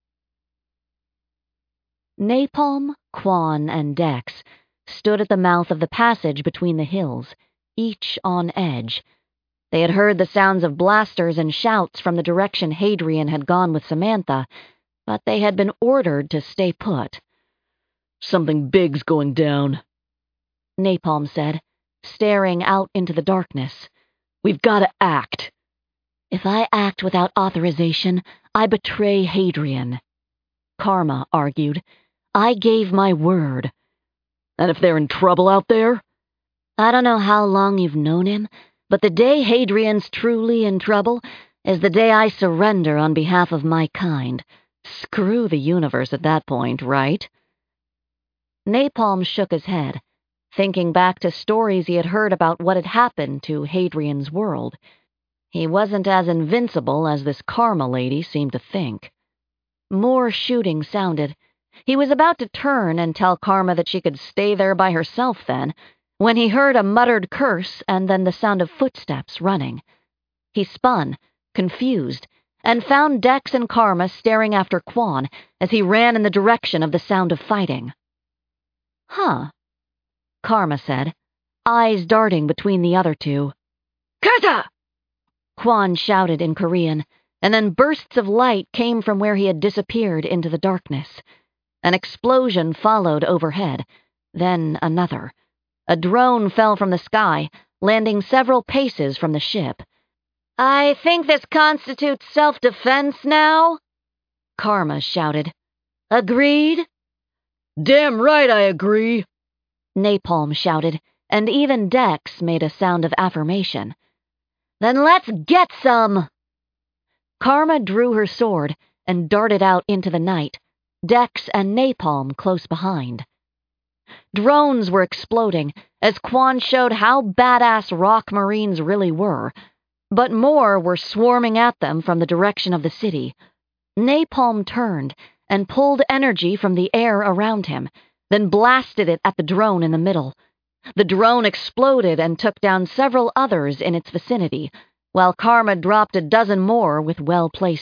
Napalm, Quan, and Dex stood at the mouth of the passage between the hills, each on edge. They had heard the sounds of blasters and shouts from the direction Hadrian had gone with Samantha, but they had been ordered to stay put. "Something big's going down," Napalm said, staring out into the darkness. "We've got to act." "If I act without authorization, I betray Hadrian," Karma argued. "I gave my word." "And if they're in trouble out there?" "I don't know how long you've known him, but the day Hadrian's truly in trouble is the day I surrender on behalf of my kind. Screw the universe at that point, right?" Napalm shook his head, thinking back to stories he had heard about what had happened to Hadrian's world. He wasn't as invincible as this Karma lady seemed to think. More shooting sounded. He was about to turn and tell Karma that she could stay there by herself then, when he heard a muttered curse and then the sound of footsteps running. He spun, confused, and found Dex and Karma staring after Quan as he ran in the direction of the sound of fighting. "Huh," Karma said, eyes darting between the other two. "Kata!" Quan shouted in Korean, and then bursts of light came from where he had disappeared into the darkness. An explosion followed overhead, then another. A drone fell from the sky, landing several paces from the ship. "I think this constitutes self-defense now?" Karma shouted. "Agreed?" "Damn right I agree," Napalm shouted, and even Dex made a sound of affirmation. "Then let's get some!" Karma drew her sword and darted out into the night, Dex and Napalm close behind. Drones were exploding as Quan showed how badass rock marines really were, but more were swarming at them from the direction of the city. Napalm turned and pulled energy from the air around him, then blasted it at the drone in the middle. The drone exploded and took down several others in its vicinity, while Karma dropped a dozen more with well-placed